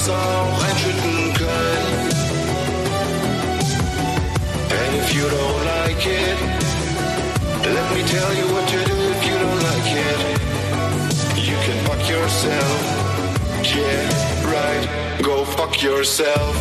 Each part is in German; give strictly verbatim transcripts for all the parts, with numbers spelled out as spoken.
auch einschütten können. And if you don't like it, let me tell you what to do if you don't like it. You can fuck yourself. Yeah, right. Go fuck yourself.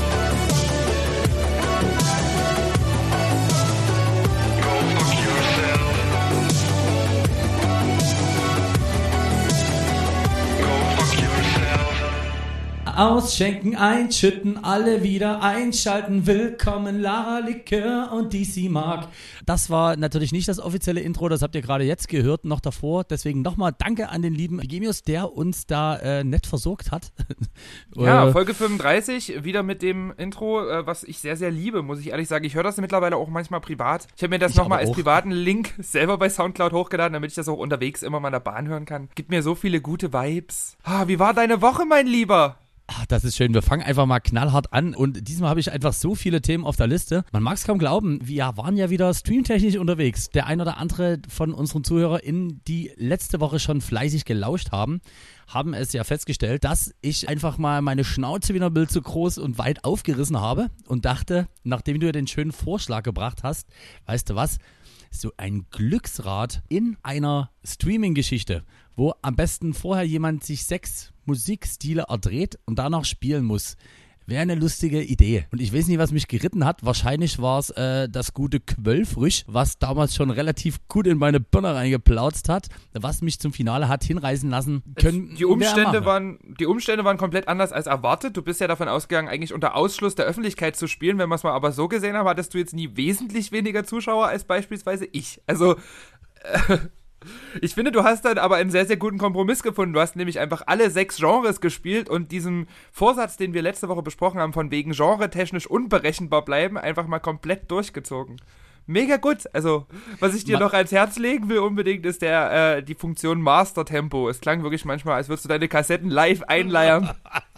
Ausschenken, einschütten, alle wieder einschalten. Willkommen Lara Likör und D C Mark. Das war natürlich nicht das offizielle Intro, das habt ihr gerade jetzt gehört, noch davor. Deswegen nochmal danke an den lieben Gemius, der uns da äh, nett versorgt hat. Ja, Folge fünfunddreißig, wieder mit dem Intro, äh, was ich sehr, sehr liebe, muss ich ehrlich sagen. Ich höre das mittlerweile auch manchmal privat. Ich habe mir das nochmal als privaten Link selber bei Soundcloud hochgeladen, damit ich das auch unterwegs immer mal in der Bahn hören kann. Gibt mir so viele gute Vibes. Ah, wie war deine Woche, mein Lieber? Ach, das ist schön. Wir fangen einfach mal knallhart an und diesmal habe ich einfach so viele Themen auf der Liste. Man mag es kaum glauben, wir waren ja wieder streamtechnisch unterwegs. Der ein oder andere von unseren ZuhörerInnen, die letzte Woche schon fleißig gelauscht haben, haben es ja festgestellt, dass ich einfach mal meine Schnauze wieder ein Bild zu groß und weit aufgerissen habe und dachte, nachdem du den schönen Vorschlag gebracht hast, weißt du was, so ein Glücksrad in einer Streaming-Geschichte, wo am besten vorher jemand sich sechs Musikstile erdreht und danach spielen muss. Wäre eine lustige Idee. Und ich weiß nicht, was mich geritten hat. Wahrscheinlich war es äh, das gute Quellfrisch, was damals schon relativ gut in meine Birne reingeplautzt hat, was mich zum Finale hat hinreißen lassen können. Die Umstände waren, die Umstände waren komplett anders als erwartet. Du bist ja davon ausgegangen, eigentlich unter Ausschluss der Öffentlichkeit zu spielen. Wenn wir es mal aber so gesehen haben, hattest du jetzt nie wesentlich weniger Zuschauer als beispielsweise ich. Also äh, ich finde, du hast dann aber einen sehr, sehr guten Kompromiss gefunden. Du hast nämlich einfach alle sechs Genres gespielt und diesen Vorsatz, den wir letzte Woche besprochen haben, von wegen genre-technisch unberechenbar bleiben, einfach mal komplett durchgezogen. Mega gut. Also, was ich dir Ma- noch ans Herz legen will unbedingt, ist der äh, die Funktion Master Tempo. Es klang wirklich manchmal, als würdest du deine Kassetten live einleiern.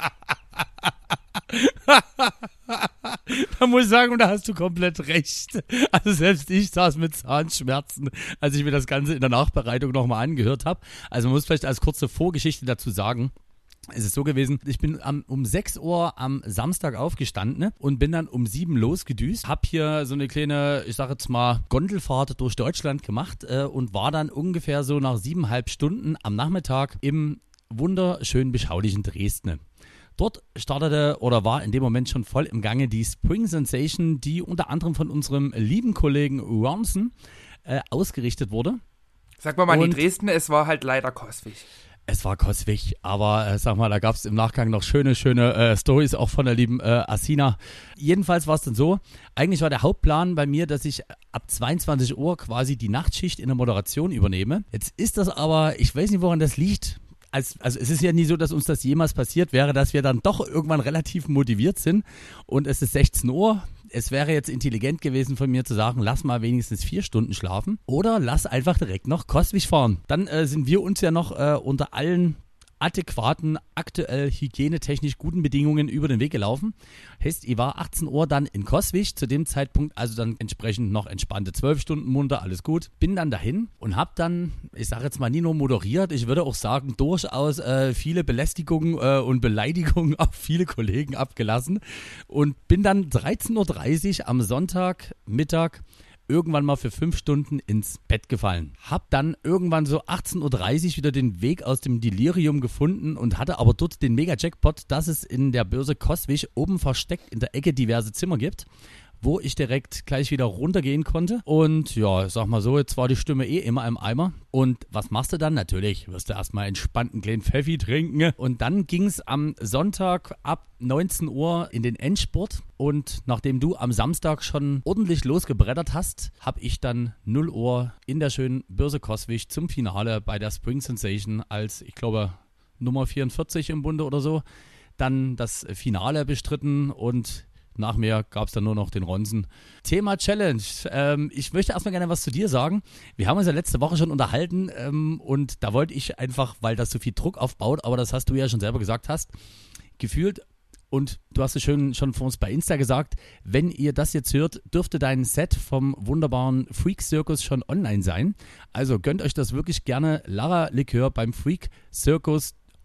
Da muss ich sagen, da hast du komplett recht. Also selbst ich saß mit Zahnschmerzen, als ich mir das Ganze in der Nachbereitung nochmal angehört habe. Also man muss vielleicht als kurze Vorgeschichte dazu sagen, es ist so gewesen, ich bin am, um sechs Uhr am Samstag aufgestanden, ne, und bin dann um sieben losgedüst. Hab hier so eine kleine, ich sag jetzt mal, Gondelfahrt durch Deutschland gemacht äh, und war dann ungefähr so nach siebeneinhalb Stunden am Nachmittag im wunderschön beschaulichen Dresden. Dort startete oder war in dem Moment schon voll im Gange die Spring Sensation, die unter anderem von unserem lieben Kollegen Ronson äh, ausgerichtet wurde. Sag mal mal, in Dresden, es war halt leider Coswig. Es war Coswig, aber äh, sag mal, da gab es im Nachgang noch schöne, schöne äh, Stories auch von der lieben äh, Asina. Jedenfalls war es dann so, eigentlich war der Hauptplan bei mir, dass ich ab zweiundzwanzig Uhr quasi die Nachtschicht in der Moderation übernehme. Jetzt ist das aber, ich weiß nicht, woran das liegt. Also, also es ist ja nie so, dass uns das jemals passiert wäre, dass wir dann doch irgendwann relativ motiviert sind und es ist sechzehn Uhr. Es wäre jetzt intelligent gewesen von mir zu sagen, lass mal wenigstens vier Stunden schlafen oder lass einfach direkt noch Coswig fahren. Dann äh, sind wir uns ja noch äh, unter allen adäquaten, aktuell hygienetechnisch guten Bedingungen über den Weg gelaufen. Heißt, ich war achtzehn Uhr dann in Coswig, zu dem Zeitpunkt also dann entsprechend noch entspannte zwölf Stunden munter, alles gut. Bin dann dahin und habe dann, ich sage jetzt mal nie nur moderiert, ich würde auch sagen, durchaus äh, viele Belästigungen äh, und Beleidigungen auf viele Kollegen abgelassen und bin dann dreizehn Uhr dreißig am Sonntagmittag irgendwann mal für fünf Stunden ins Bett gefallen. Hab dann irgendwann so achtzehn Uhr dreißig wieder den Weg aus dem Delirium gefunden und hatte aber dort den Mega-Jackpot, dass es in der Börse Coswig oben versteckt in der Ecke diverse Zimmer gibt, wo ich direkt gleich wieder runtergehen konnte. Und ja, sag mal so, jetzt war die Stimme eh immer im Eimer. Und was machst du dann? Natürlich wirst du erstmal entspannt einen kleinen Pfeffi trinken. Und dann ging es am Sonntag ab neunzehn Uhr in den Endspurt. Und nachdem du am Samstag schon ordentlich losgebrettert hast, habe ich dann null Uhr in der schönen Börse Coswig zum Finale bei der Spring Sensation als, ich glaube, Nummer vierundvierzig im Bunde oder so, dann das Finale bestritten und nach mir gab es dann nur noch den Ronsen. Thema Challenge. Ähm, ich möchte erstmal gerne was zu dir sagen. Wir haben uns ja letzte Woche schon unterhalten ähm, und da wollte ich einfach, weil das so viel Druck aufbaut, aber das hast du ja schon selber gesagt hast, gefühlt, und du hast es schön schon vor uns bei Insta gesagt, wenn ihr das jetzt hört, dürfte dein Set vom wunderbaren Freak Circus schon online sein. Also gönnt euch das wirklich gerne. Lara Likör beim Freak Circus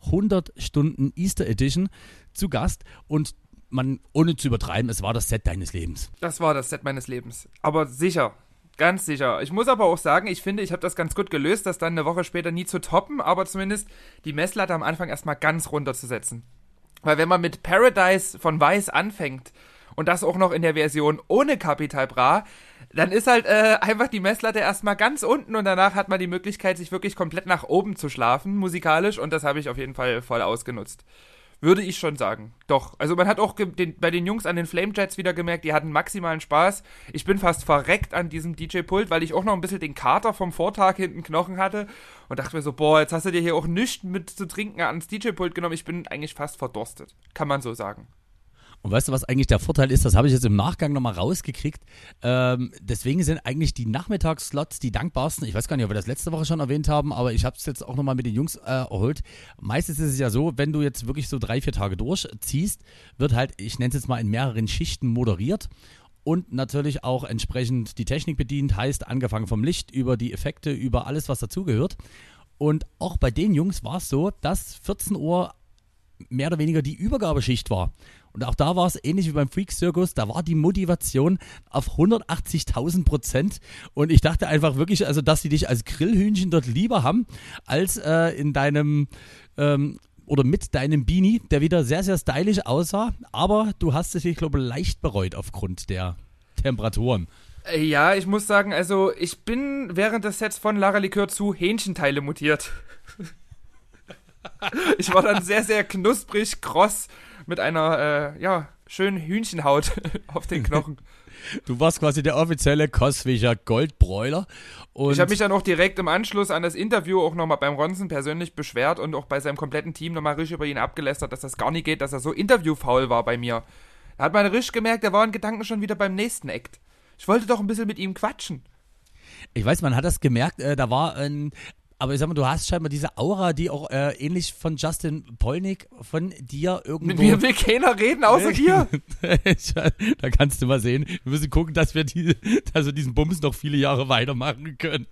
hundert Stunden Easter Edition zu Gast und man, ohne zu übertreiben, es war das Set deines Lebens. Das war das Set meines Lebens. Aber sicher, ganz sicher. Ich muss aber auch sagen, ich finde, ich habe das ganz gut gelöst, das dann eine Woche später nie zu toppen, aber zumindest die Messlatte am Anfang erstmal ganz runterzusetzen. Weil wenn man mit Paradise von Weiß anfängt und das auch noch in der Version ohne Capital Bra, dann ist halt äh, einfach die Messlatte erstmal ganz unten und danach hat man die Möglichkeit, sich wirklich komplett nach oben zu schlafen, musikalisch, und das habe ich auf jeden Fall voll ausgenutzt. Würde ich schon sagen. Doch. Also man hat auch ge- den, bei den Jungs an den Flame Jets wieder gemerkt, die hatten maximalen Spaß. Ich bin fast verreckt an diesem D J-Pult, weil ich auch noch ein bisschen den Kater vom Vortag hinten Knochen hatte und dachte mir so, boah, jetzt hast du dir hier auch nichts mit zu trinken ans D J-Pult genommen. Ich bin eigentlich fast verdurstet. Kann man so sagen. Und weißt du, was eigentlich der Vorteil ist? Das habe ich jetzt im Nachgang nochmal rausgekriegt. Ähm, deswegen sind eigentlich die Nachmittagsslots die dankbarsten. Ich weiß gar nicht, ob wir das letzte Woche schon erwähnt haben, aber ich habe es jetzt auch nochmal mit den Jungs äh, erholt. Meistens ist es ja so, wenn du jetzt wirklich so drei, vier Tage durchziehst, wird halt, ich nenne es jetzt mal, in mehreren Schichten moderiert. Und natürlich auch entsprechend die Technik bedient, heißt angefangen vom Licht über die Effekte, über alles, was dazugehört. Und auch bei den Jungs war es so, dass vierzehn Uhr mehr oder weniger die Übergabeschicht war. Und auch da war es ähnlich wie beim Freak Circus, da war die Motivation auf hundertachtzigtausend Prozent. Und ich dachte einfach wirklich, also dass sie dich als Grillhühnchen dort lieber haben, als äh, in deinem, ähm, oder mit deinem Beanie, der wieder sehr, sehr stylisch aussah. Aber du hast es, ich glaube, leicht bereut aufgrund der Temperaturen. Ja, ich muss sagen, also ich bin während des Sets von Lara Likör zu Hähnchenteile mutiert. Ich war dann sehr, sehr knusprig, kross mit einer, äh, ja, schönen Hühnchenhaut auf den Knochen. Du warst quasi der offizielle Coswicher Goldbräuler. Und ich habe mich dann auch direkt im Anschluss an das Interview auch nochmal beim Ronson persönlich beschwert und auch bei seinem kompletten Team nochmal richtig über ihn abgelästert, dass das gar nicht geht, dass er so interviewfaul war bei mir. Da hat man richtig gemerkt, er war in Gedanken schon wieder beim nächsten Act. Ich wollte doch ein bisschen mit ihm quatschen. Ich weiß, man hat das gemerkt, äh, da war ein... Aber ich sag mal, du hast scheinbar diese Aura, die auch äh, ähnlich von Justin Polnick von dir irgendwo... Mit mir will keiner reden, außer dir. Da kannst du mal sehen. Wir müssen gucken, dass wir, die, dass wir diesen Bums noch viele Jahre weitermachen können.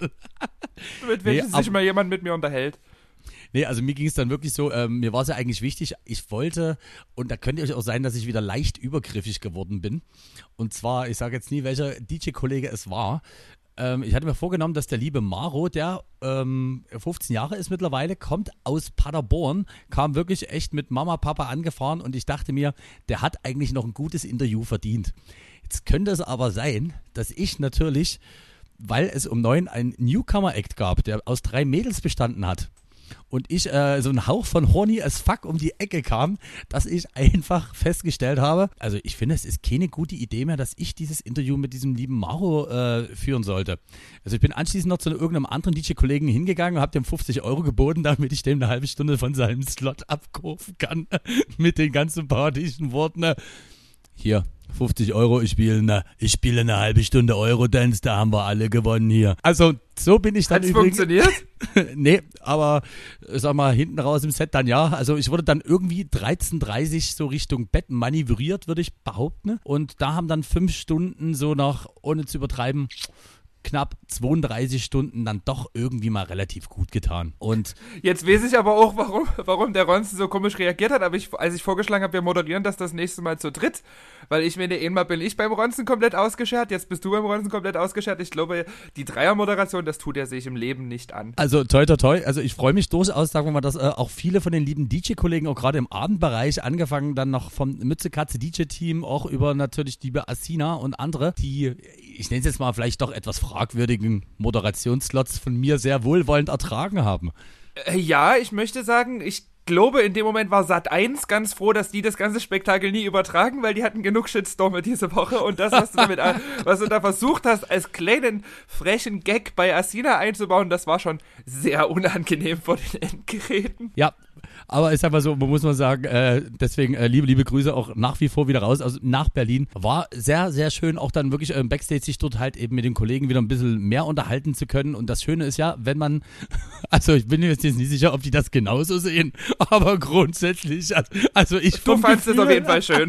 Damit nee, sich mal jemand mit mir unterhält. Nee, also mir ging es dann wirklich so, ähm, mir war es ja eigentlich wichtig, ich wollte, und da könnte euch auch sein, dass ich wieder leicht übergriffig geworden bin. Und zwar, ich sage jetzt nie, welcher D J-Kollege es war. Ähm, ich hatte mir vorgenommen, dass der liebe Maro, der ähm, fünfzehn Jahre ist mittlerweile, kommt aus Paderborn, kam wirklich echt mit Mama, Papa angefahren und ich dachte mir, der hat eigentlich noch ein gutes Interview verdient. Jetzt könnte es aber sein, dass ich natürlich, weil es um neun einen Newcomer-Act gab, der aus drei Mädels bestanden hat, und ich äh, so ein Hauch von horny as fuck um die Ecke kam, dass ich einfach festgestellt habe, also ich finde, es ist keine gute Idee mehr, dass ich dieses Interview mit diesem lieben Maro äh, führen sollte. Also ich bin anschließend noch zu irgendeinem anderen D J-Kollegen hingegangen und habe dem fünfzig Euro geboten, damit ich dem eine halbe Stunde von seinem Slot abkaufen kann, mit den ganz sympathischen Worten. Hier, fünfzig Euro, ich spiele eine, ich spiele eine halbe Stunde Eurodance, da haben wir alle gewonnen hier. Also, so bin ich dann Hat's übrigens... funktioniert? Nee, aber, sag mal, hinten raus im Set dann ja. Also, ich wurde dann irgendwie dreizehn Uhr dreißig so Richtung Bett manövriert, würde ich behaupten. Und da haben dann fünf Stunden so nach, ohne zu übertreiben, knapp zweiunddreißig Stunden dann doch irgendwie mal relativ gut getan. Und jetzt weiß ich aber auch, warum, warum der Ronson so komisch reagiert hat, aber ich, als ich vorgeschlagen habe, wir moderieren das das nächste Mal zu dritt, weil ich meine, einmal bin ich beim Ronson komplett ausgeschert, jetzt bist du beim Ronson komplett ausgeschert. Ich glaube, die Dreiermoderation, das tut er sich im Leben nicht an. Also toi toi toi, also ich freue mich durchaus, sagen wir mal, dass äh, auch viele von den lieben D J-Kollegen, auch gerade im Abendbereich, angefangen dann noch vom Mütze-Katze-D J-Team, auch über natürlich die Asina und andere, die, ich nenne es jetzt mal vielleicht doch etwas fragwürdigen Moderationsslots von mir sehr wohlwollend ertragen haben. Äh, ja, ich möchte sagen, ich glaube, in dem Moment war Sat eins ganz froh, dass die das ganze Spektakel nie übertragen, weil die hatten genug Shitstorme diese Woche und das, was du damit, was du da versucht hast, als kleinen, frechen Gag bei Asina einzubauen, das war schon sehr unangenehm vor den Endgeräten. Ja, aber ist einfach so, man muss mal sagen, äh, deswegen äh, liebe, liebe Grüße auch nach wie vor wieder raus, also nach Berlin. War sehr, sehr schön, auch dann wirklich äh, Backstage sich dort halt eben mit den Kollegen wieder ein bisschen mehr unterhalten zu können. Und das Schöne ist ja, wenn man, also ich bin mir jetzt nicht sicher, ob die das genauso sehen, aber grundsätzlich, also, also ich... Du fandst es auf jeden Fall schön.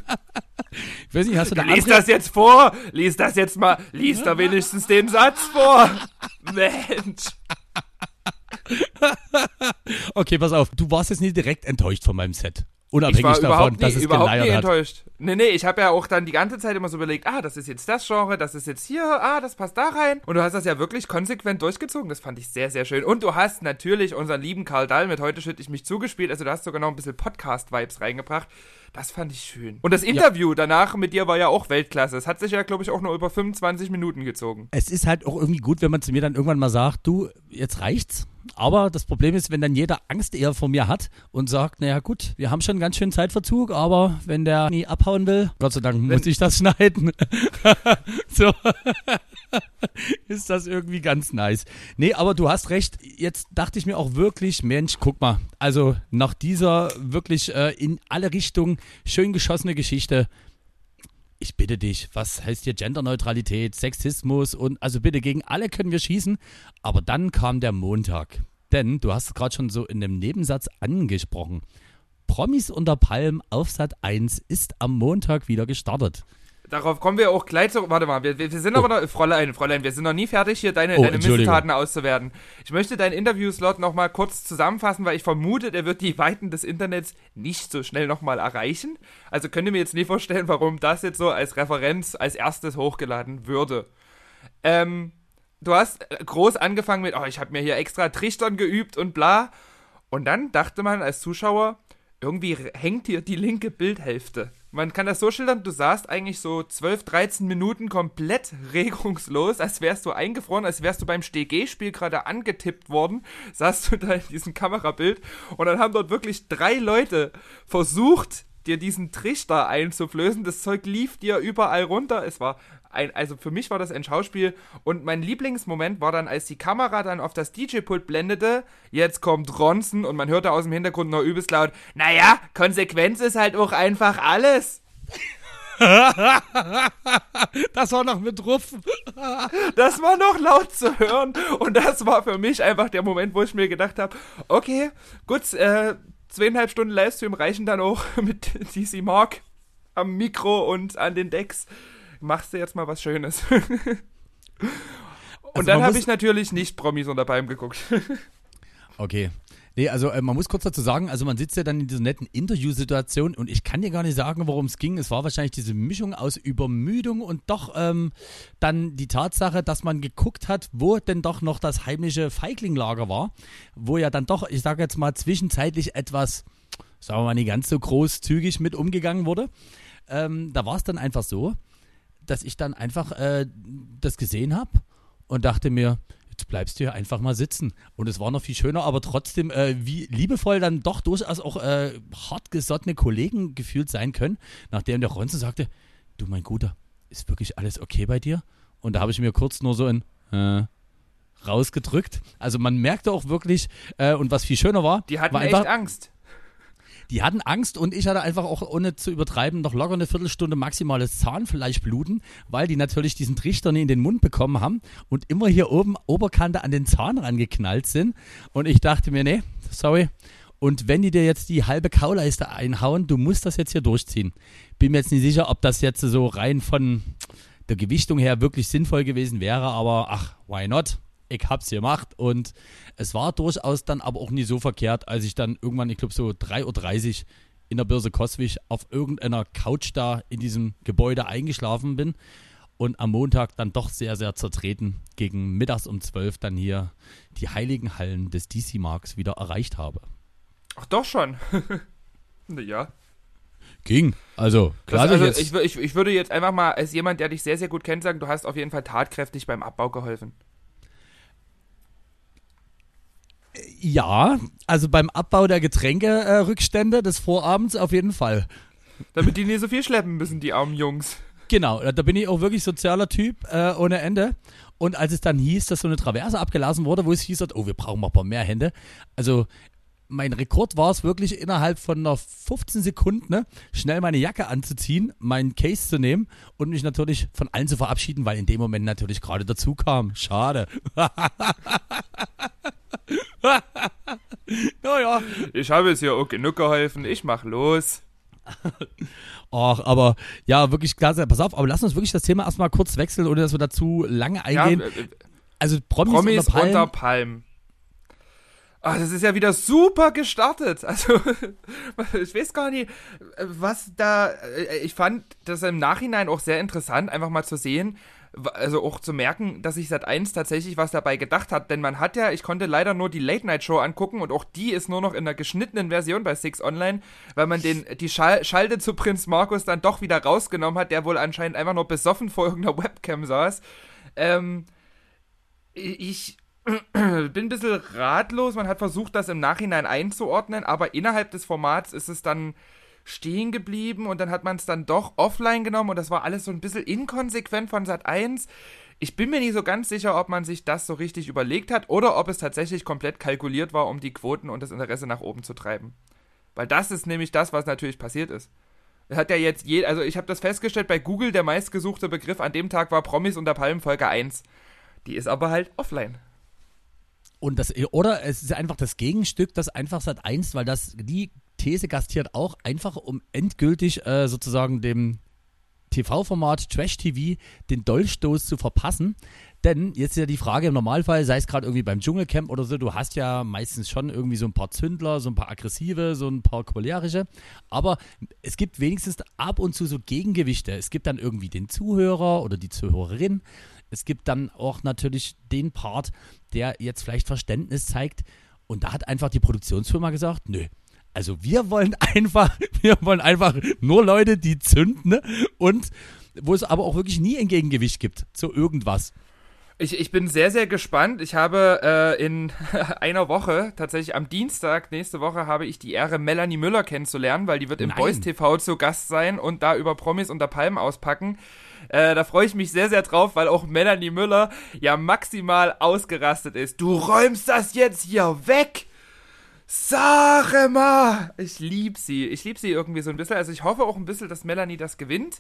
Ich weiß nicht, hast du da Lies das jetzt vor! Lies das jetzt mal! Lies da wenigstens den Satz vor! Mensch! Okay, pass auf. Du warst jetzt nicht direkt enttäuscht von meinem Set. Unabhängig Ich war davon, überhaupt nie, dass es überhaupt nie geleiert hat. enttäuscht. Nee, nee, ich habe ja auch dann die ganze Zeit immer so überlegt, ah, das ist jetzt das Genre, das ist jetzt hier, ah, das passt da rein. Und du hast das ja wirklich konsequent durchgezogen. Das fand ich sehr, sehr schön. Und du hast natürlich unseren lieben Karl Dahl mit Heute schütte ich mich zugespielt. Also du hast sogar noch ein bisschen Podcast-Vibes reingebracht. Das fand ich schön. Und das Interview ja. danach mit dir war ja auch Weltklasse. Es hat sich ja, glaube ich, auch nur über fünfundzwanzig Minuten gezogen. Es ist halt auch irgendwie gut, wenn man zu mir dann irgendwann mal sagt, du, jetzt reicht's. Aber das Problem ist, wenn dann jeder Angst eher vor mir hat und sagt, naja gut, wir haben schon einen ganz schönen Zeitverzug, aber wenn der nie abhauen will, Gott sei Dank wenn muss ich das schneiden. So ist das irgendwie ganz nice. Nee, aber du hast recht, jetzt dachte ich mir auch wirklich, Mensch, guck mal, also nach dieser wirklich äh, in alle Richtungen schön geschossene Geschichte, ich bitte dich, was heißt hier Genderneutralität, Sexismus und also bitte gegen alle können wir schießen, aber dann kam der Montag, denn du hast es gerade schon so in einem Nebensatz angesprochen, Promis unter Palmen auf Sat eins ist am Montag wieder gestartet. Darauf kommen wir auch gleich zurück. Warte mal, wir, wir sind oh. aber noch, Fräulein, Fräulein, wir sind noch nie fertig, hier deine, oh, deine Missetaten auszuwerten. Ich möchte deinen Interviewslot noch mal kurz zusammenfassen, weil ich vermute, der wird die Weiten des Internets nicht so schnell noch mal erreichen. Also könnt ihr mir jetzt nie vorstellen, warum das jetzt so als Referenz als erstes hochgeladen würde. Ähm, du hast groß angefangen mit, oh, ich habe mir hier extra Trichtern geübt und bla. Und dann dachte man als Zuschauer, irgendwie hängt hier die linke Bildhälfte. Man kann das so schildern, du saßt eigentlich so zwölf, dreizehn Minuten komplett regungslos, als wärst du eingefroren, als wärst du beim Steh G-Spiel gerade angetippt worden, saßt du da in diesem Kamerabild und dann haben dort wirklich drei Leute versucht, dir diesen Trichter einzuflößen. Das Zeug lief dir überall runter. Es war ein, also für mich war das ein Schauspiel und mein Lieblingsmoment war dann, als die Kamera dann auf das D J-Pult blendete, jetzt kommt Ronson und man hörte aus dem Hintergrund noch übelst laut, naja, Konsequenz ist halt auch einfach alles. Das war noch mit Ruf. Das war noch laut zu hören und das war für mich einfach der Moment, wo ich mir gedacht habe, okay, gut, äh, zweieinhalb Stunden Livestream reichen dann auch mit D C Mark am Mikro und an den Decks. Machst du jetzt mal was Schönes. Und also dann habe ich natürlich nicht Promis unter Palmen geguckt. Okay. Nee, also äh, man muss kurz dazu sagen, also man sitzt ja dann in dieser netten Interviewsituation und ich kann dir gar nicht sagen, worum es ging. Es war wahrscheinlich diese Mischung aus Übermüdung und doch ähm, dann die Tatsache, dass man geguckt hat, wo denn doch noch das heimliche Feigling-Lager war, wo ja dann doch, ich sage jetzt mal, zwischenzeitlich etwas, sagen wir mal, nicht ganz so großzügig mit umgegangen wurde. Ähm, da war es dann einfach so, dass ich dann einfach äh, das gesehen habe und dachte mir, jetzt bleibst du hier einfach mal sitzen. Und es war noch viel schöner, aber trotzdem, äh, wie liebevoll dann doch durchaus auch äh, hartgesottene Kollegen gefühlt sein können, nachdem der Ronson sagte, du mein Guter, ist wirklich alles okay bei dir? Und da habe ich mir kurz nur so ein äh, rausgedrückt. Also man merkte auch wirklich, äh, und was viel schöner war, die hatten war echt einfach, Angst. Die hatten Angst und ich hatte einfach auch, ohne zu übertreiben, noch locker eine Viertelstunde maximales Zahnfleischbluten, weil die natürlich diesen Trichter nie in den Mund bekommen haben und immer hier oben Oberkante an den Zahn rangeknallt sind. Und ich dachte mir, nee, sorry. Und wenn die dir jetzt die halbe Kauleiste einhauen, du musst das jetzt hier durchziehen. Bin mir jetzt nicht sicher, ob das jetzt so rein von der Gewichtung her wirklich sinnvoll gewesen wäre, aber ach, why not? Ich hab's gemacht und es war durchaus dann aber auch nie so verkehrt, als ich dann irgendwann, ich glaube so drei Uhr dreißig in der Börse Coswig auf irgendeiner Couch da in diesem Gebäude eingeschlafen bin und am Montag dann doch sehr, sehr zertreten gegen mittags um zwölf dann hier die heiligen Hallen des D C Marks wieder erreicht habe. Ach doch schon. Ja. Ging. Also, klar. Also, jetzt ich, ich, ich würde jetzt einfach mal als jemand, der dich sehr, sehr gut kennt, sagen, du hast auf jeden Fall tatkräftig beim Abbau geholfen. Ja, also beim Abbau der Getränkerückstände äh, des Vorabends auf jeden Fall. Damit die nicht so viel schleppen müssen, die armen Jungs. Genau, da bin ich auch wirklich sozialer Typ, äh, ohne Ende. Und als es dann hieß, dass so eine Traverse abgelassen wurde, wo es hieß, oh, wir brauchen mal ein paar mehr Hände. Also mein Rekord war es wirklich innerhalb von einer fünfzehn Sekunden, ne, schnell meine Jacke anzuziehen, meinen Case zu nehmen und mich natürlich von allen zu verabschieden, weil in dem Moment natürlich gerade dazu kam. Schade. Naja. Ich habe es hier auch genug geholfen, ich mach los. Ach, aber ja, wirklich klasse. Pass auf, aber lass uns wirklich das Thema erstmal kurz wechseln, ohne dass wir dazu lange eingehen. Ja, äh, also Promis, Promis unter Palmen. Unter Palmen. Ah, das ist ja wieder super gestartet. Also, ich weiß gar nicht, was da. Ich fand das im Nachhinein auch sehr interessant, einfach mal zu sehen, also auch zu merken, dass sich Sat eins tatsächlich was dabei gedacht hat. Denn man hat ja, ich konnte leider nur die Late-Night-Show angucken und auch die ist nur noch in einer geschnittenen Version bei Six Online, weil man den, die Schal- Schalte zu Prinz Markus dann doch wieder rausgenommen hat, der wohl anscheinend einfach nur besoffen vor irgendeiner Webcam saß. Ähm, ich. bin ein bisschen ratlos, man hat versucht, das im Nachhinein einzuordnen, aber innerhalb des Formats ist es dann stehen geblieben und dann hat man es dann doch offline genommen und das war alles so ein bisschen inkonsequent von Sat eins. Ich bin mir nicht so ganz sicher, ob man sich das so richtig überlegt hat oder ob es tatsächlich komplett kalkuliert war, um die Quoten und das Interesse nach oben zu treiben. Weil das ist nämlich das, was natürlich passiert ist. Hat ja jetzt je, also ich habe das festgestellt, bei Google der meistgesuchte Begriff an dem Tag war Promis unter Palmen Folge eins. Die ist aber halt offline. Und das, oder es ist einfach das Gegenstück, das einfach Sat eins, weil das, die These gastiert auch, einfach um endgültig äh, sozusagen dem T V-Format Trash-T V den Dolchstoß zu verpassen. Denn jetzt ist ja die Frage im Normalfall, sei es gerade irgendwie beim Dschungelcamp oder so, du hast ja meistens schon irgendwie so ein paar Zündler, so ein paar aggressive, so ein paar cholerische, aber es gibt wenigstens ab und zu so Gegengewichte. Es gibt dann irgendwie den Zuhörer oder die Zuhörerin. Es gibt dann auch natürlich den Part, der jetzt vielleicht Verständnis zeigt. Und da hat einfach die Produktionsfirma gesagt, nö, also wir wollen einfach, wir wollen einfach nur Leute, die zünden, ne? Und wo es aber auch wirklich nie ein Gegengewicht gibt zu irgendwas. Ich, ich bin sehr, sehr gespannt. Ich habe äh, in einer Woche, tatsächlich am Dienstag nächste Woche, habe ich die Ehre, Melanie Müller kennenzulernen, weil die wird im Nein. Boys T V zu Gast sein und da über Promis unter Palmen auspacken. Äh, da freue ich mich sehr, sehr drauf, weil auch Melanie Müller ja maximal ausgerastet ist. Du räumst das jetzt hier weg! Sag mal! Ich lieb sie. Ich lieb sie irgendwie so ein bisschen. Also ich hoffe auch ein bisschen, dass Melanie das gewinnt.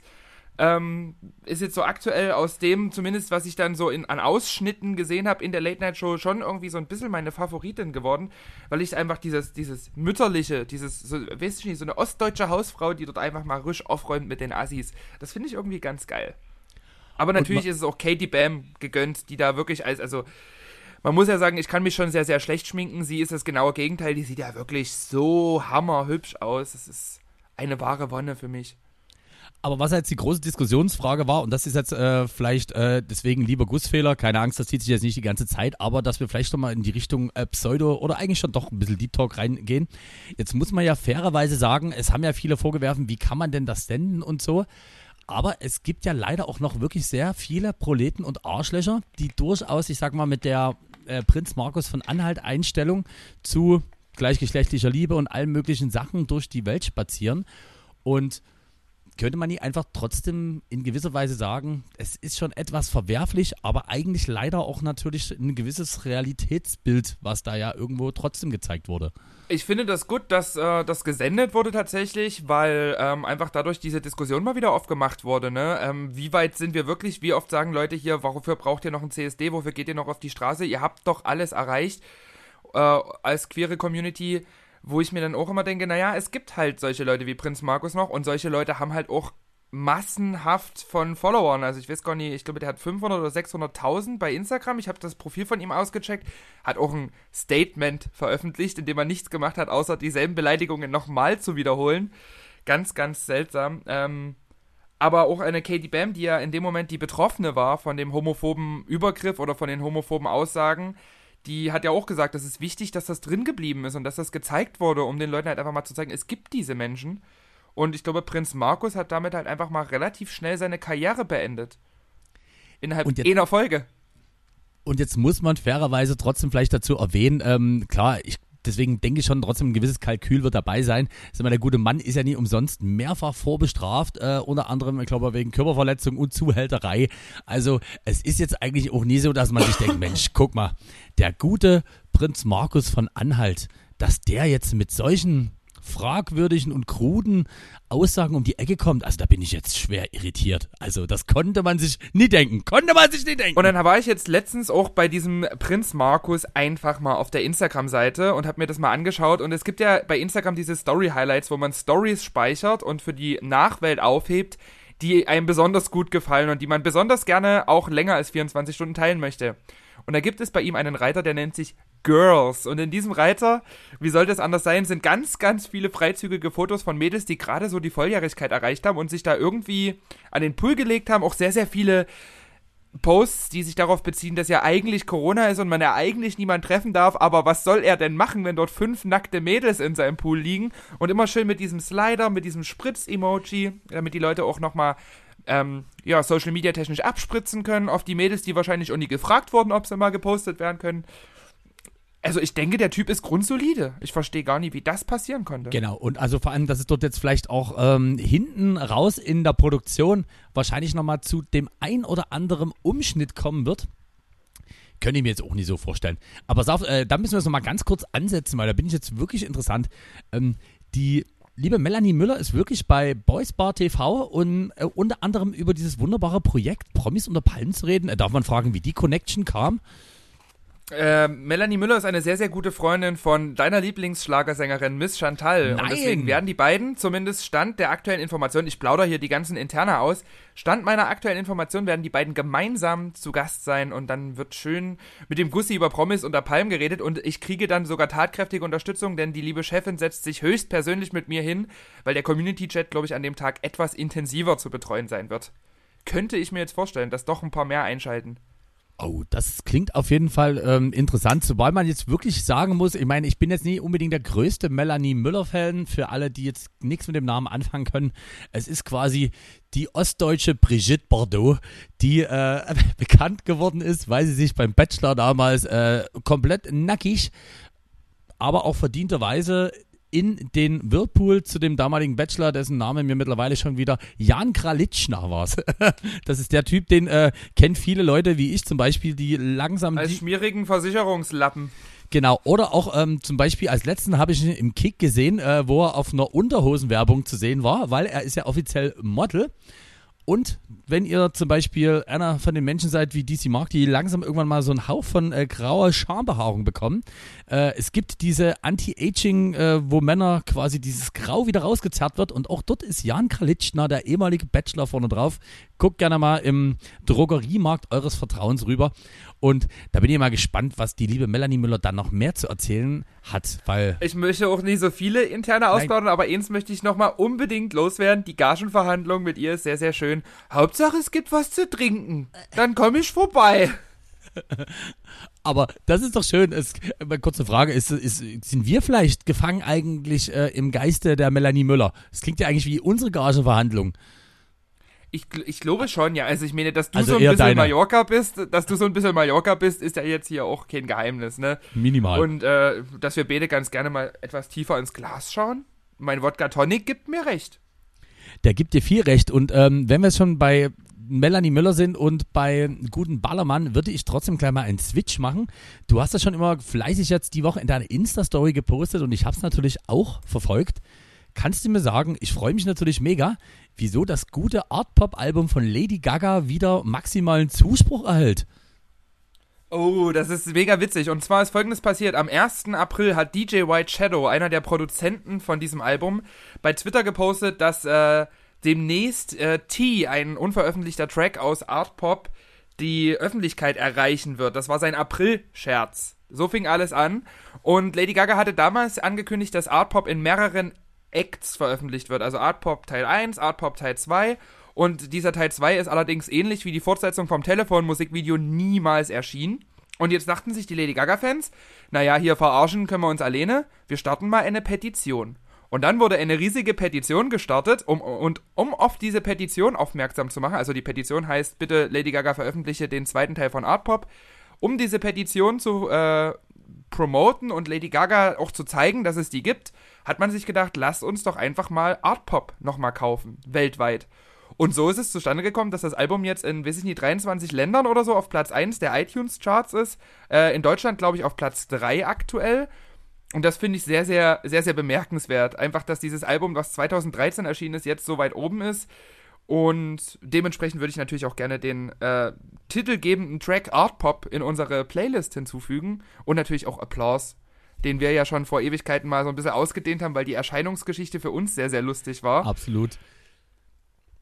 Ähm, ist jetzt so aktuell aus dem, zumindest was ich dann so in, an Ausschnitten gesehen habe in der Late-Night-Show, schon irgendwie so ein bisschen meine Favoritin geworden, weil ich einfach dieses, dieses mütterliche, dieses, so, weiß ich nicht, so eine ostdeutsche Hausfrau, die dort einfach mal risch aufräumt mit den Assis, das finde ich irgendwie ganz geil. Aber natürlich ist es auch Katie Bam gegönnt, die da wirklich als, also man muss ja sagen, ich kann mich schon sehr, sehr schlecht schminken, sie ist das genaue Gegenteil, die sieht ja wirklich so hammerhübsch aus, das ist eine wahre Wonne für mich. Aber was jetzt die große Diskussionsfrage war, und das ist jetzt äh, vielleicht äh, deswegen lieber Gussfehler, keine Angst, das zieht sich jetzt nicht die ganze Zeit, aber dass wir vielleicht schon mal in die Richtung äh, Pseudo oder eigentlich schon doch ein bisschen Deep Talk reingehen. Jetzt muss man ja fairerweise sagen, es haben ja viele vorgeworfen, wie kann man denn das senden und so. Aber es gibt ja leider auch noch wirklich sehr viele Proleten und Arschlöcher, die durchaus, ich sag mal, mit der äh, Prinz Markus von Anhalt Einstellung zu gleichgeschlechtlicher Liebe und allen möglichen Sachen durch die Welt spazieren. Und könnte man nicht einfach trotzdem in gewisser Weise sagen, es ist schon etwas verwerflich, aber eigentlich leider auch natürlich ein gewisses Realitätsbild, was da ja irgendwo trotzdem gezeigt wurde. Ich finde das gut, dass äh, das gesendet wurde tatsächlich, weil ähm, einfach dadurch diese Diskussion mal wieder aufgemacht wurde, ne? Ähm, wie weit sind wir wirklich, wie oft sagen Leute hier, wofür braucht ihr noch ein C S D, wofür geht ihr noch auf die Straße? Ihr habt doch alles erreicht äh, als queere Community, wo ich mir dann auch immer denke, naja, es gibt halt solche Leute wie Prinz Markus noch und solche Leute haben halt auch massenhaft von Followern, also ich weiß gar nicht, ich glaube, der hat fünfhundert oder sechshunderttausend bei Instagram, ich habe das Profil von ihm ausgecheckt, hat auch ein Statement veröffentlicht, in dem er nichts gemacht hat, außer dieselben Beleidigungen nochmal zu wiederholen. Ganz, ganz seltsam. Ähm, aber auch eine Katie Bam, die ja in dem Moment die Betroffene war von dem homophoben Übergriff oder von den homophoben Aussagen, die hat ja auch gesagt, es ist wichtig, dass das drin geblieben ist und dass das gezeigt wurde, um den Leuten halt einfach mal zu zeigen, es gibt diese Menschen. Und ich glaube, Prinz Markus hat damit halt einfach mal relativ schnell seine Karriere beendet. Innerhalb Und jetzt, einer Folge. Und jetzt muss man fairerweise trotzdem vielleicht dazu erwähnen, ähm, klar, ich deswegen denke ich schon, trotzdem ein gewisses Kalkül wird dabei sein. Sag mal, der gute Mann ist ja nie umsonst mehrfach vorbestraft, äh, unter anderem, ich glaube, wegen Körperverletzung und Zuhälterei. Also es ist jetzt eigentlich auch nie so, dass man sich denkt, Mensch, guck mal, der gute Prinz Markus von Anhalt, dass der jetzt mit solchen fragwürdigen und kruden Aussagen um die Ecke kommt, also da bin ich jetzt schwer irritiert. Also das konnte man sich nie denken, konnte man sich nie denken. Und dann war ich jetzt letztens auch bei diesem Prinz Markus einfach mal auf der Instagram-Seite und habe mir das mal angeschaut und es gibt ja bei Instagram diese Story-Highlights, wo man Stories speichert und für die Nachwelt aufhebt, die einem besonders gut gefallen und die man besonders gerne auch länger als vierundzwanzig Stunden teilen möchte. Und da gibt es bei ihm einen Reiter, der nennt sich Girls. Und in diesem Reiter, wie sollte es anders sein, sind ganz, ganz viele freizügige Fotos von Mädels, die gerade so die Volljährigkeit erreicht haben und sich da irgendwie an den Pool gelegt haben. Auch sehr, sehr viele Posts, die sich darauf beziehen, dass ja eigentlich Corona ist und man ja eigentlich niemanden treffen darf, aber was soll er denn machen, wenn dort fünf nackte Mädels in seinem Pool liegen? Und immer schön mit diesem Slider, mit diesem Spritz-Emoji, damit die Leute auch nochmal ähm, ja, Social Media technisch abspritzen können auf die Mädels, die wahrscheinlich auch nie gefragt wurden, ob sie mal gepostet werden können. Also ich denke, der Typ ist grundsolide. Ich verstehe gar nicht, wie das passieren konnte. Genau, und also vor allem, dass es dort jetzt vielleicht auch ähm, hinten raus in der Produktion wahrscheinlich nochmal zu dem ein oder anderen Umschnitt kommen wird. Könnte ich mir jetzt auch nicht so vorstellen. Aber auf, äh, da müssen wir es nochmal ganz kurz ansetzen, weil da bin ich jetzt wirklich interessant. Ähm, die liebe Melanie Müller ist wirklich bei Boys Bar T V und äh, unter anderem über dieses wunderbare Projekt Promis unter Palmen zu reden. Äh, darf man fragen, wie die Connection kam? Äh, Melanie Müller ist eine sehr, sehr gute Freundin von deiner Lieblingsschlagersängerin Miss Chantal. Nein. Und deswegen werden die beiden, zumindest Stand der aktuellen Informationen, ich plaudere hier die ganzen Interna aus, Stand meiner aktuellen Informationen werden die beiden gemeinsam zu Gast sein und dann wird schön mit dem Gussi über Promis unter Palmen geredet und ich kriege dann sogar tatkräftige Unterstützung, denn die liebe Chefin setzt sich höchstpersönlich mit mir hin, weil der Community-Chat, glaube ich, an dem Tag etwas intensiver zu betreuen sein wird. Könnte ich mir jetzt vorstellen, dass doch ein paar mehr einschalten. Oh, das klingt auf jeden Fall ähm, interessant, sobald man jetzt wirklich sagen muss, ich meine, ich bin jetzt nicht unbedingt der größte Melanie Müller-Fan, für alle, die jetzt nichts mit dem Namen anfangen können. Es ist quasi die ostdeutsche Brigitte Bardot, die äh, bekannt geworden ist, weil sie sich beim Bachelor damals äh, komplett nackig, aber auch verdienterweise in den Whirlpool zu dem damaligen Bachelor, dessen Name mir mittlerweile schon wieder Jan Kralitschner war. Das ist der Typ, den äh, kennen viele Leute, wie ich zum Beispiel, die langsam... Als die, schmierigen Versicherungslappen. Genau, oder auch ähm, zum Beispiel als letzten habe ich ihn im Kick gesehen, äh, wo er auf einer Unterhosenwerbung zu sehen war, weil er ist ja offiziell Model. Und wenn ihr zum Beispiel einer von den Menschen seid, wie D C mag, die langsam irgendwann mal so einen Hauch von äh, grauer Schambehaarung bekommen, äh, es gibt diese Anti-Aging, äh, wo Männer quasi dieses Grau wieder rausgezerrt wird und auch dort ist Jan Kralitschner, der ehemalige Bachelor, vorne drauf. Guckt gerne mal im Drogeriemarkt eures Vertrauens rüber und da bin ich mal gespannt, was die liebe Melanie Müller dann noch mehr zu erzählen hat, weil... Ich möchte auch nicht so viele interne ausplaudern, aber eins möchte ich nochmal unbedingt loswerden. Die Gagenverhandlung mit ihr ist sehr, sehr schön. Hauptsache, es gibt was zu trinken. Dann komme ich vorbei. Aber das ist doch schön. Es, eine kurze Frage, ist, ist, sind wir vielleicht gefangen eigentlich äh, im Geiste der Melanie Müller? Das klingt ja eigentlich wie unsere Gagenverhandlung. Ich, ich glaube schon, ja. Also ich meine, dass du Also so ein eher bisschen deine. Mallorca bist, dass du so ein bisschen Mallorca bist, ist ja jetzt hier auch kein Geheimnis, ne? Minimal. Und äh, dass wir beide ganz gerne mal etwas tiefer ins Glas schauen. Mein Wodka Tonic gibt mir recht. Der gibt dir viel recht. Und ähm, wenn wir schon bei Melanie Müller sind und bei guten Ballermann, würde ich trotzdem gleich mal einen Switch machen. Du hast das schon immer fleißig jetzt die Woche in deiner Insta-Story gepostet und ich habe es natürlich auch verfolgt. Kannst du mir sagen, ich freue mich natürlich mega, wieso das gute Art-Pop-Album von Lady Gaga wieder maximalen Zuspruch erhält? Oh, das ist mega witzig. Und zwar ist Folgendes passiert. Am ersten April hat D J White Shadow, einer der Produzenten von diesem Album, bei Twitter gepostet, dass äh, demnächst äh, T, ein unveröffentlichter Track aus Art Pop, die Öffentlichkeit erreichen wird. Das war sein April-Scherz. So fing alles an. Und Lady Gaga hatte damals angekündigt, dass Art Pop in mehreren Acts veröffentlicht wird. Also Art Pop Teil eins, Art Pop Teil zwei. Und dieser Teil zwei ist allerdings ähnlich wie die Fortsetzung vom Telefon-Musikvideo niemals erschienen. Und jetzt dachten sich die Lady Gaga-Fans, naja, hier verarschen können wir uns alleine, wir starten mal eine Petition. Und dann wurde eine riesige Petition gestartet, um, und um auf diese Petition aufmerksam zu machen, also die Petition heißt, bitte Lady Gaga veröffentliche den zweiten Teil von Art Pop, um diese Petition zu äh, promoten und Lady Gaga auch zu zeigen, dass es die gibt, hat man sich gedacht, lasst uns doch einfach mal Art Pop nochmal kaufen, weltweit. Und so ist es zustande gekommen, dass das Album jetzt in, weiß ich nicht, dreiundzwanzig Ländern oder so auf Platz eins der iTunes-Charts ist. Äh, in Deutschland, glaube ich, auf Platz drei aktuell. Und das finde ich sehr, sehr, sehr, sehr bemerkenswert. Einfach, dass dieses Album, was zweitausenddreizehn erschienen ist, jetzt so weit oben ist. Und dementsprechend würde ich natürlich auch gerne den äh, titelgebenden Track Art Pop in unsere Playlist hinzufügen. Und natürlich auch Applause, den wir ja schon vor Ewigkeiten mal so ein bisschen ausgedehnt haben, weil die Erscheinungsgeschichte für uns sehr, sehr lustig war. Absolut.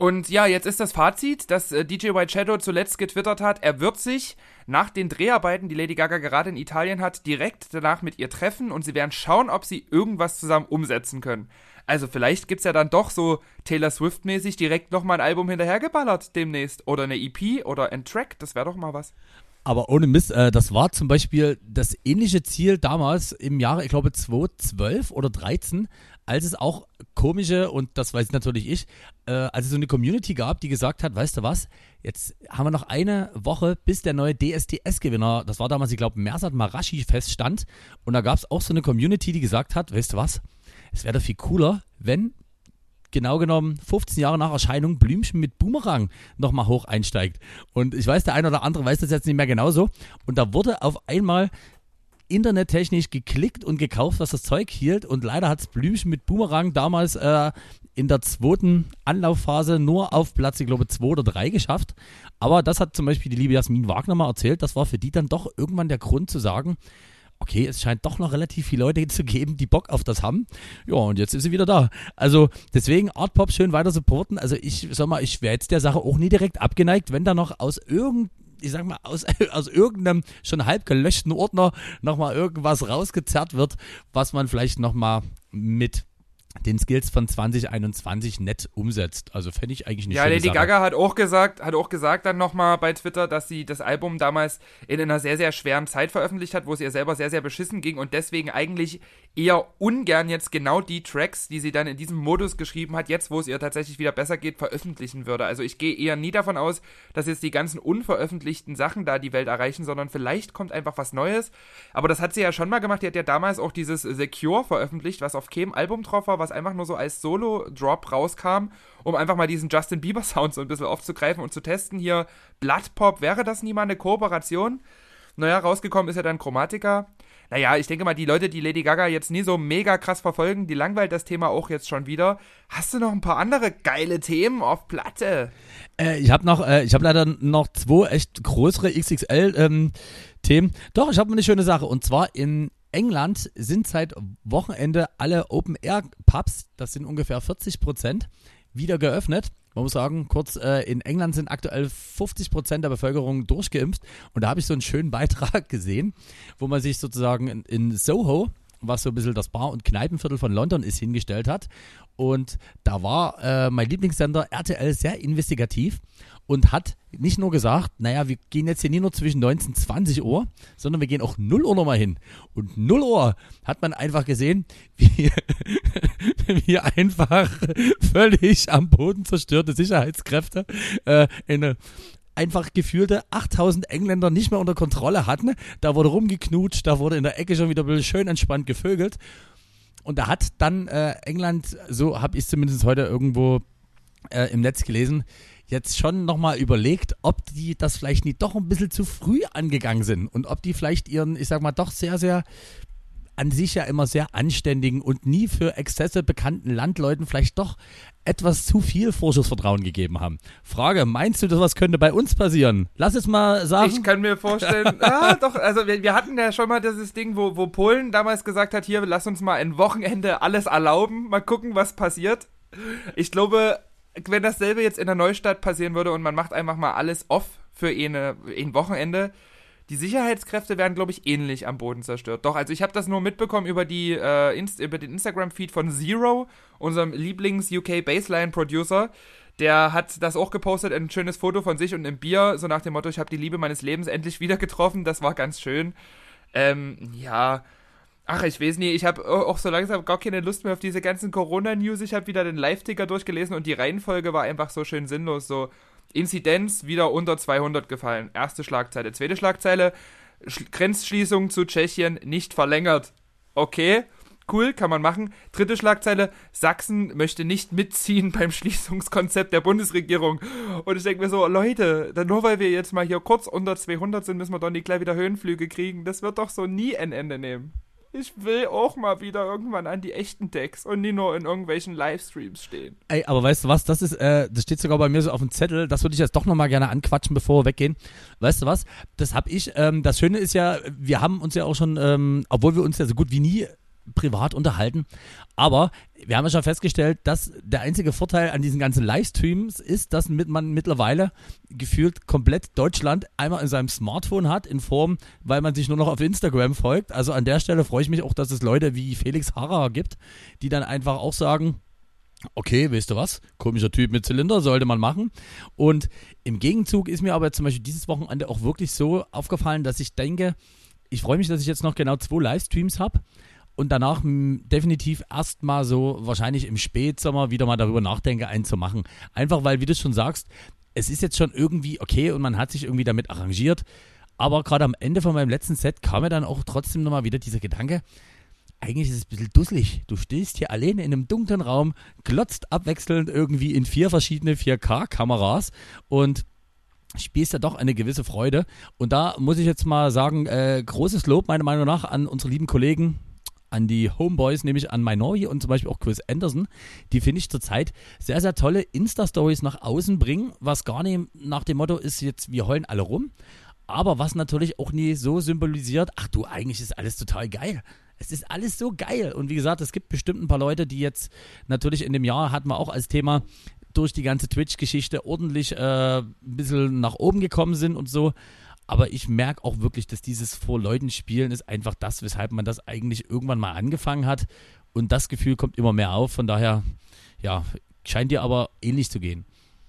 Und ja, jetzt ist das Fazit, dass äh, D J White Shadow zuletzt getwittert hat, er wird sich nach den Dreharbeiten, die Lady Gaga gerade in Italien hat, direkt danach mit ihr treffen und sie werden schauen, ob sie irgendwas zusammen umsetzen können. Also vielleicht gibt's ja dann doch so Taylor Swift-mäßig direkt nochmal ein Album hinterhergeballert demnächst. Oder eine E P oder ein Track, das wäre doch mal was. Aber ohne Mist, äh, das war zum Beispiel das ähnliche Ziel damals im Jahre, ich glaube zweitausendzwölf oder dreizehn, als es auch komische, und das weiß natürlich ich, äh, als es so eine Community gab, die gesagt hat, weißt du was, jetzt haben wir noch eine Woche, bis der neue D S D S-Gewinner, das war damals, ich glaube, Mersat Marashi feststand, und da gab es auch so eine Community, die gesagt hat, weißt du was, es wäre doch viel cooler, wenn genau genommen fünfzehn Jahre nach Erscheinung Blümchen mit Boomerang nochmal hoch einsteigt. Und ich weiß, der eine oder andere weiß das jetzt nicht mehr genauso. Und da wurde auf einmal internettechnisch geklickt und gekauft, was das Zeug hielt. Und leider hat es Blümchen mit Boomerang damals äh, in der zweiten Anlaufphase nur auf Platz, ich glaube, zwei oder drei geschafft. Aber das hat zum Beispiel die liebe Jasmin Wagner mal erzählt. Das war für die dann doch irgendwann der Grund zu sagen, okay, es scheint doch noch relativ viele Leute zu geben, die Bock auf das haben. Ja, und jetzt ist sie wieder da. Also deswegen Art Pop schön weiter supporten. Also ich sag mal, ich wäre jetzt der Sache auch nie direkt abgeneigt, wenn da noch aus irgend, ich sag mal, aus, aus irgendeinem schon halb gelöschten Ordner nochmal irgendwas rausgezerrt wird, was man vielleicht nochmal mit den Skills von zwanzig einundzwanzig nett umsetzt. Also fände ich eigentlich nicht Ja, Lady Sache. Gaga hat auch gesagt, hat auch gesagt dann nochmal bei Twitter, dass sie das Album damals in einer sehr, sehr schweren Zeit veröffentlicht hat, wo es ihr selber sehr, sehr beschissen ging und deswegen eigentlich eher ungern jetzt genau die Tracks, die sie dann in diesem Modus geschrieben hat, jetzt wo es ihr tatsächlich wieder besser geht, veröffentlichen würde. Also ich gehe eher nie davon aus, dass jetzt die ganzen unveröffentlichten Sachen da die Welt erreichen, sondern vielleicht kommt einfach was Neues. Aber das hat sie ja schon mal gemacht. Die hat ja damals auch dieses The Cure veröffentlicht, was auf keinem Album drauf war, was einfach nur so als Solo-Drop rauskam, um einfach mal diesen Justin Bieber-Sound so ein bisschen aufzugreifen und zu testen. Hier Blood Pop, wäre das nie mal eine Kooperation? Naja, rausgekommen ist ja dann Chromatica. Naja, ich denke mal, die Leute, die Lady Gaga jetzt nie so mega krass verfolgen, die langweilt das Thema auch jetzt schon wieder. Hast du noch ein paar andere geile Themen auf Platte? Äh, ich habe noch, äh, ich habe leider noch zwei echt größere X X L-Themen. Ähm, Doch, ich habe eine schöne Sache, und zwar in England sind seit Wochenende alle Open-Air-Pubs, das sind ungefähr vierzig Prozent, wieder geöffnet. Man muss sagen, kurz, äh, in England sind aktuell fünfzig Prozent der Bevölkerung durchgeimpft, und da habe ich so einen schönen Beitrag gesehen, wo man sich sozusagen in, in Soho, was so ein bisschen das Bar- und Kneipenviertel von London ist, hingestellt hat, und da war äh, mein Lieblingssender R T L sehr investigativ und hat nicht nur gesagt, naja, wir gehen jetzt hier nie nur zwischen neunzehn und zwanzig Uhr, sondern wir gehen auch null Uhr nochmal hin. Und null Uhr hat man einfach gesehen, wie, wie einfach völlig am Boden zerstörte Sicherheitskräfte äh, eine einfach gefühlte achttausend Engländer nicht mehr unter Kontrolle hatten. Da wurde rumgeknutscht, da wurde in der Ecke schon wieder ein bisschen schön entspannt gevögelt. Und da hat dann äh, England, so habe ich es zumindest heute irgendwo äh, im Netz gelesen, jetzt schon nochmal überlegt, ob die das vielleicht nicht doch ein bisschen zu früh angegangen sind und ob die vielleicht ihren, ich sag mal, doch sehr, sehr an sich ja immer sehr anständigen und nie für Exzesse bekannten Landleuten vielleicht doch etwas zu viel Vorschussvertrauen gegeben haben. Frage, meinst du, das was könnte bei uns passieren? Lass es mal sagen. Ich kann mir vorstellen, ah, doch, also wir, wir hatten ja schon mal dieses Ding, wo, wo Polen damals gesagt hat, hier, lass uns mal ein Wochenende alles erlauben, mal gucken, was passiert. Ich glaube, wenn dasselbe jetzt in der Neustadt passieren würde und man macht einfach mal alles off für eine, ein Wochenende, die Sicherheitskräfte werden, glaube ich, ähnlich am Boden zerstört. Doch, also ich habe das nur mitbekommen über, die, äh, Inst- über den Instagram-Feed von Zero, unserem Lieblings-U K-Baseline-Producer. Der hat das auch gepostet, ein schönes Foto von sich und einem Bier, so nach dem Motto, ich habe die Liebe meines Lebens endlich wieder getroffen. Das war ganz schön. Ähm, ja... Ach, ich weiß nicht, ich habe auch so langsam gar keine Lust mehr auf diese ganzen Corona-News. Ich habe wieder den Live-Ticker durchgelesen und die Reihenfolge war einfach so schön sinnlos. So, Inzidenz wieder unter zweihundert gefallen. Erste Schlagzeile. Zweite Schlagzeile, Sch- Grenzschließung zu Tschechien nicht verlängert. Okay, cool, kann man machen. Dritte Schlagzeile, Sachsen möchte nicht mitziehen beim Schließungskonzept der Bundesregierung. Und ich denke mir so, Leute, dann nur weil wir jetzt mal hier kurz unter zweihundert sind, müssen wir doch nicht gleich wieder Höhenflüge kriegen. Das wird doch so nie ein Ende nehmen. Ich will auch mal wieder irgendwann an die echten Decks und nie nur in irgendwelchen Livestreams stehen. Ey, aber weißt du was, das ist, äh, das steht sogar bei mir so auf dem Zettel, das würde ich jetzt doch nochmal gerne anquatschen, bevor wir weggehen. Weißt du was, das hab ich, ähm, das Schöne ist ja, wir haben uns ja auch schon, ähm, obwohl wir uns ja so gut wie nie privat unterhalten. Aber wir haben ja schon festgestellt, dass der einzige Vorteil an diesen ganzen Livestreams ist, dass mit man mittlerweile gefühlt komplett Deutschland einmal in seinem Smartphone hat, in Form, weil man sich nur noch auf Instagram folgt. Also an der Stelle freue ich mich auch, dass es Leute wie Felix Harrer gibt, die dann einfach auch sagen, okay, weißt du was, komischer Typ mit Zylinder, sollte man machen. Und im Gegenzug ist mir aber zum Beispiel dieses Wochenende auch wirklich so aufgefallen, dass ich denke, ich freue mich, dass ich jetzt noch genau zwei Livestreams habe und danach m, definitiv erstmal so wahrscheinlich im Spätsommer wieder mal darüber nachdenke, einen zu machen. Einfach weil, wie du schon sagst, es ist jetzt schon irgendwie okay und man hat sich irgendwie damit arrangiert. Aber gerade am Ende von meinem letzten Set kam mir dann auch trotzdem nochmal wieder dieser Gedanke, eigentlich ist es ein bisschen dusselig. Du stehst hier alleine in einem dunklen Raum, glotzt abwechselnd irgendwie in vier verschiedene vier K-Kameras und spielst ja doch eine gewisse Freude. Und da muss ich jetzt mal sagen, äh, großes Lob meiner Meinung nach an unsere lieben Kollegen, an die Homeboys, nämlich an Minori und zum Beispiel auch Chris Anderson, die finde ich zurzeit sehr, sehr tolle Insta-Stories nach außen bringen, was gar nicht nach dem Motto ist jetzt, wir heulen alle rum, aber was natürlich auch nie so symbolisiert, ach du, eigentlich ist alles total geil. Es ist alles so geil. Und wie gesagt, es gibt bestimmt ein paar Leute, die jetzt natürlich in dem Jahr hatten wir auch als Thema durch die ganze Twitch-Geschichte ordentlich äh, ein bisschen nach oben gekommen sind und so. Aber ich merke auch wirklich, dass dieses vor Leuten spielen ist einfach das, weshalb man das eigentlich irgendwann mal angefangen hat. Und das Gefühl kommt immer mehr auf. Von daher, ja, scheint dir aber ähnlich zu gehen.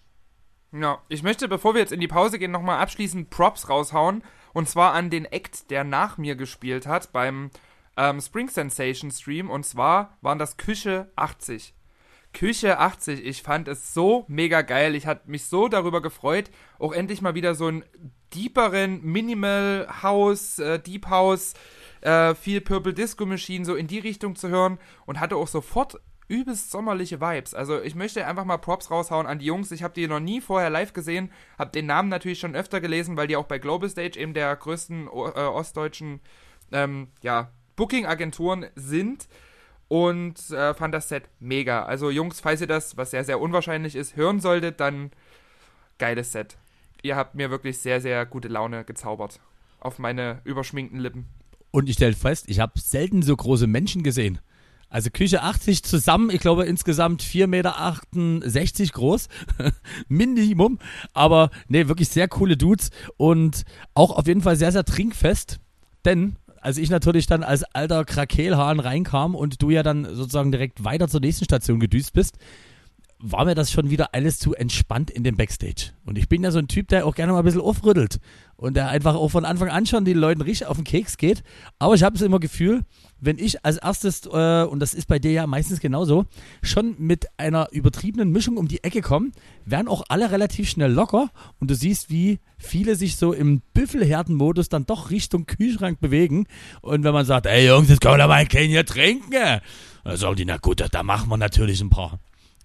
Ja, ich möchte, bevor wir jetzt in die Pause gehen, nochmal abschließend Props raushauen. Und zwar an den Act, der nach mir gespielt hat beim Ähm, Spring Sensation Stream, und zwar waren das Küche achtzig. Küche achtzig, ich fand es so mega geil, ich hatte mich so darüber gefreut, auch endlich mal wieder so einen deeperen Minimal House, äh, Deep House, äh, viel Purple Disco Machine, so in die Richtung zu hören und hatte auch sofort übelst sommerliche Vibes. Also ich möchte einfach mal Props raushauen an die Jungs, ich habe die noch nie vorher live gesehen, habe den Namen natürlich schon öfter gelesen, weil die auch bei Global Stage, eben der größten äh, ostdeutschen, ähm, ja, Booking-Agenturen sind und äh, fand das Set mega. Also Jungs, falls ihr das, was sehr, sehr unwahrscheinlich ist, hören solltet, dann geiles Set. Ihr habt mir wirklich sehr, sehr gute Laune gezaubert auf meine überschminkten Lippen. Und ich stelle fest, ich habe selten so große Menschen gesehen. Also Küche achtzig zusammen, ich glaube insgesamt vier Meter achtundsechzig groß, Minimum, aber nee, wirklich sehr coole Dudes und auch auf jeden Fall sehr, sehr trinkfest, denn als ich natürlich dann als alter Krakelhahn reinkam und du ja dann sozusagen direkt weiter zur nächsten Station gedüst bist, war mir das schon wieder alles zu entspannt in dem Backstage. Und ich bin ja so ein Typ, der auch gerne mal ein bisschen aufrüttelt und der einfach auch von Anfang an schon den Leuten richtig auf den Keks geht. Aber ich habe es immer Gefühl, wenn ich als erstes, äh, und das ist bei dir ja meistens genauso, schon mit einer übertriebenen Mischung um die Ecke komme, werden auch alle relativ schnell locker und du siehst, wie viele sich so im Büffelherden-Modus dann doch Richtung Kühlschrank bewegen. Und wenn man sagt, ey Jungs, jetzt können wir doch mal ein Kännchen hier trinken, dann sagen die, na gut, da machen wir natürlich ein paar.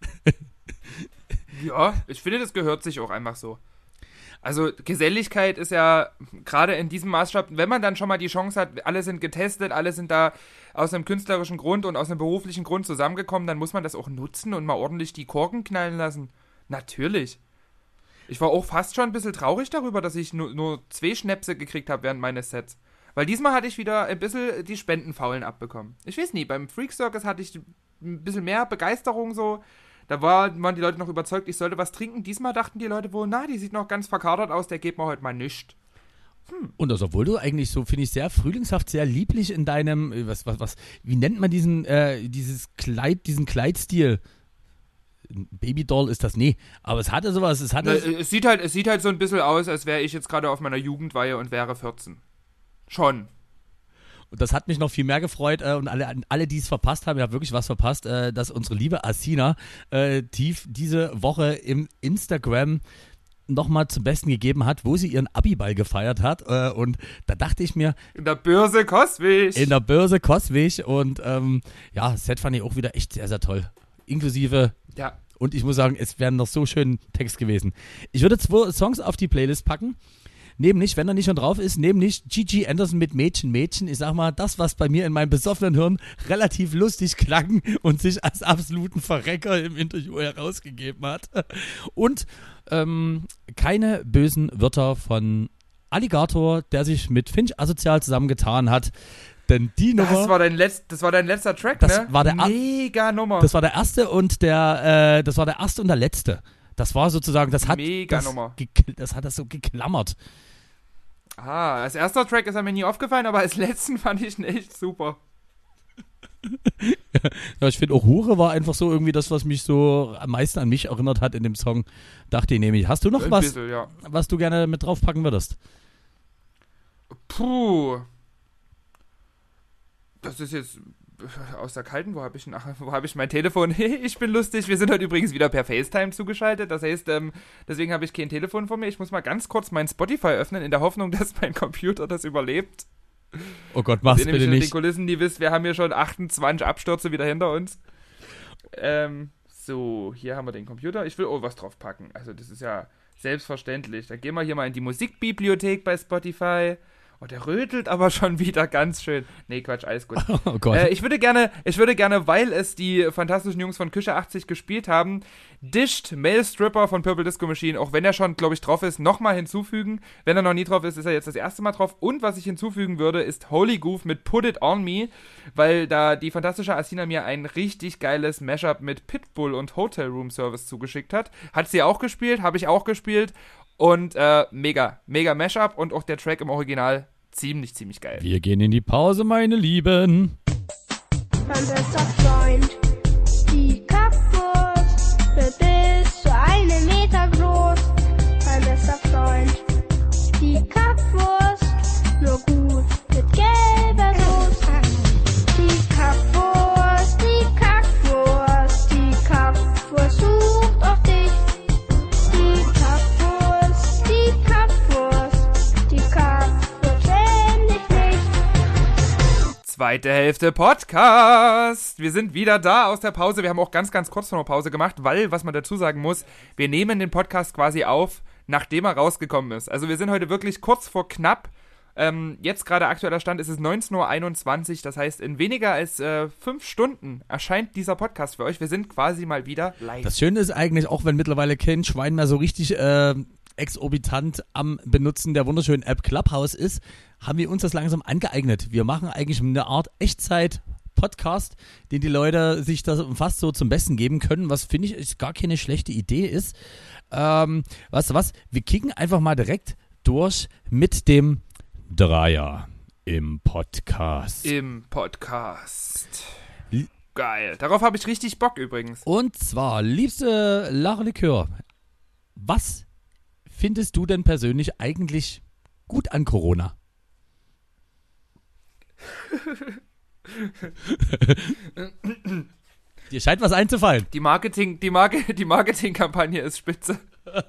Ja, ich finde, das gehört sich auch einfach so. Also Geselligkeit ist ja gerade in diesem Maßstab, wenn man dann schon mal die Chance hat, alle sind getestet, alle sind da aus einem künstlerischen Grund und aus einem beruflichen Grund zusammengekommen, dann muss man das auch nutzen und mal ordentlich die Korken knallen lassen. Natürlich. Ich war auch fast schon ein bisschen traurig darüber, dass ich nur, nur zwei Schnäpse gekriegt habe während meines Sets. Weil diesmal hatte ich wieder ein bisschen die Spendenfaulen abbekommen. Ich weiß nicht, beim Freak Circus hatte ich ein bisschen mehr Begeisterung so. Da war, waren die Leute noch überzeugt, ich sollte was trinken. Diesmal dachten die Leute wohl, na, die sieht noch ganz verkadert aus, der geht mir heute mal nichts. Hm. Und das, obwohl du eigentlich so, finde ich, sehr frühlingshaft, sehr lieblich in deinem, was, was, was, wie nennt man diesen, äh, dieses Kleid, diesen Kleidstil? Babydoll ist das, nee, aber es hatte sowas, es hatte... Na, es, sieht halt, es sieht halt so ein bisschen aus, als wäre ich jetzt gerade auf meiner Jugendweihe und wäre vierzehn. Schon. Und das hat mich noch viel mehr gefreut äh, und alle, alle die es verpasst haben, ihr habt wirklich was verpasst, äh, dass unsere liebe Asina äh, tief diese Woche im Instagram nochmal zum Besten gegeben hat, wo sie ihren Abiball gefeiert hat äh, und da dachte ich mir... In der Börse Coswig. In der Börse Coswig und ähm, ja, das Set fand ich auch wieder echt sehr, sehr toll. Inklusive... Ja. Und ich muss sagen, es wären noch so schön Text gewesen. Ich würde zwei Songs auf die Playlist packen. Nämlich, wenn er nicht schon drauf ist, nämlich Gigi Anderson mit Mädchen, Mädchen. Ich sag mal, das, was bei mir in meinem besoffenen Hirn relativ lustig klang und sich als absoluten Verrecker im Interview herausgegeben hat. Und ähm, keine bösen Wörter von Alligator, der sich mit Finch Asozial zusammengetan hat. Denn die Nummer... Das war dein, Letz-, das war dein letzter Track, das ne? War der Mega Nummer. Das war der erste und der, äh, das war der erste und der letzte. Das war sozusagen, das hat, Mega das, Nummer. Gekl- das hat das so geklammert. Ah, als erster Track ist er mir nie aufgefallen, aber als letzten fand ich ihn echt super. Ja, ich finde auch Hure war einfach so irgendwie das, was mich so am meisten an mich erinnert hat in dem Song. Dachte ich nämlich. Hast du noch Ein was, bisschen, ja. was du gerne mit draufpacken würdest? Puh. Das ist jetzt aus der Kalten. Wo habe ich, wo hab ich mein Telefon? Ich bin lustig. Wir sind heute übrigens wieder per FaceTime zugeschaltet. Das heißt, ähm, deswegen habe ich kein Telefon vor mir. Ich muss mal ganz kurz mein Spotify öffnen, in der Hoffnung, dass mein Computer das überlebt. Oh Gott, mach's bitte nicht. nicht. Die Kulissen, die wisst, wir haben hier schon achtundzwanzig Abstürze wieder hinter uns. Ähm, so, hier haben wir den Computer. Ich will auch was drauf packen. Also das ist ja selbstverständlich. Dann gehen wir hier mal in die Musikbibliothek bei Spotify. Oh, der rötelt aber schon wieder ganz schön. Nee, Quatsch, alles gut. Oh Gott. Äh, ich würde gerne, ich würde gerne, weil es die fantastischen Jungs von Küche achtzig gespielt haben, Dished Male Stripper von Purple Disco Machine, auch wenn er schon, glaube ich, drauf ist, nochmal hinzufügen. Wenn er noch nie drauf ist, ist er jetzt das erste Mal drauf. Und was ich hinzufügen würde, ist Holy Goof mit Put It On Me, weil da die fantastische Asina mir ein richtig geiles Mashup mit Pitbull und Hotel Room Service zugeschickt hat. Hat sie auch gespielt, habe ich auch gespielt. Und äh, mega, mega Mashup und auch der Track im Original ziemlich, ziemlich geil. Wir gehen in die Pause, meine Lieben. Mein bester Freund, die Kaktus wird bis zu einem Meter groß. Mein bester Freund, die Kaktus, nur gut mit gelber Soße. Die Kaktus, die Kaktus, die Kaktus sucht auf dich. Die Kaktus, die Kaktus, die Kaktus kenn ich nicht. Zweite Hälfte Podcast. Wir sind wieder da aus der Pause. Wir haben auch ganz, ganz kurz noch eine Pause gemacht, weil, was man dazu sagen muss, wir nehmen den Podcast quasi auf, nachdem er rausgekommen ist. Also wir sind heute wirklich kurz vor knapp. Ähm, jetzt gerade aktueller Stand ist es neunzehn Uhr einundzwanzig. Das heißt, in weniger als äh, fünf Stunden erscheint dieser Podcast für euch. Wir sind quasi mal wieder live. Das Schöne ist eigentlich, auch wenn mittlerweile kein Schwein mehr so richtig äh, exorbitant am Benutzen der wunderschönen App Clubhouse ist, haben wir uns das langsam angeeignet. Wir machen eigentlich eine Art Echtzeit-Podcast, den die Leute sich das fast so zum Besten geben können, was finde ich gar keine schlechte Idee ist. Ähm, weißt du was? Wir kicken einfach mal direkt durch mit dem Dreier im Podcast. Im Podcast. L- Geil. Darauf habe ich richtig Bock übrigens. Und zwar, liebste Lache-Likör, was findest du denn persönlich eigentlich gut an Corona? Dir scheint was einzufallen. Die Marketing, die Marke, die Marketingkampagne ist spitze.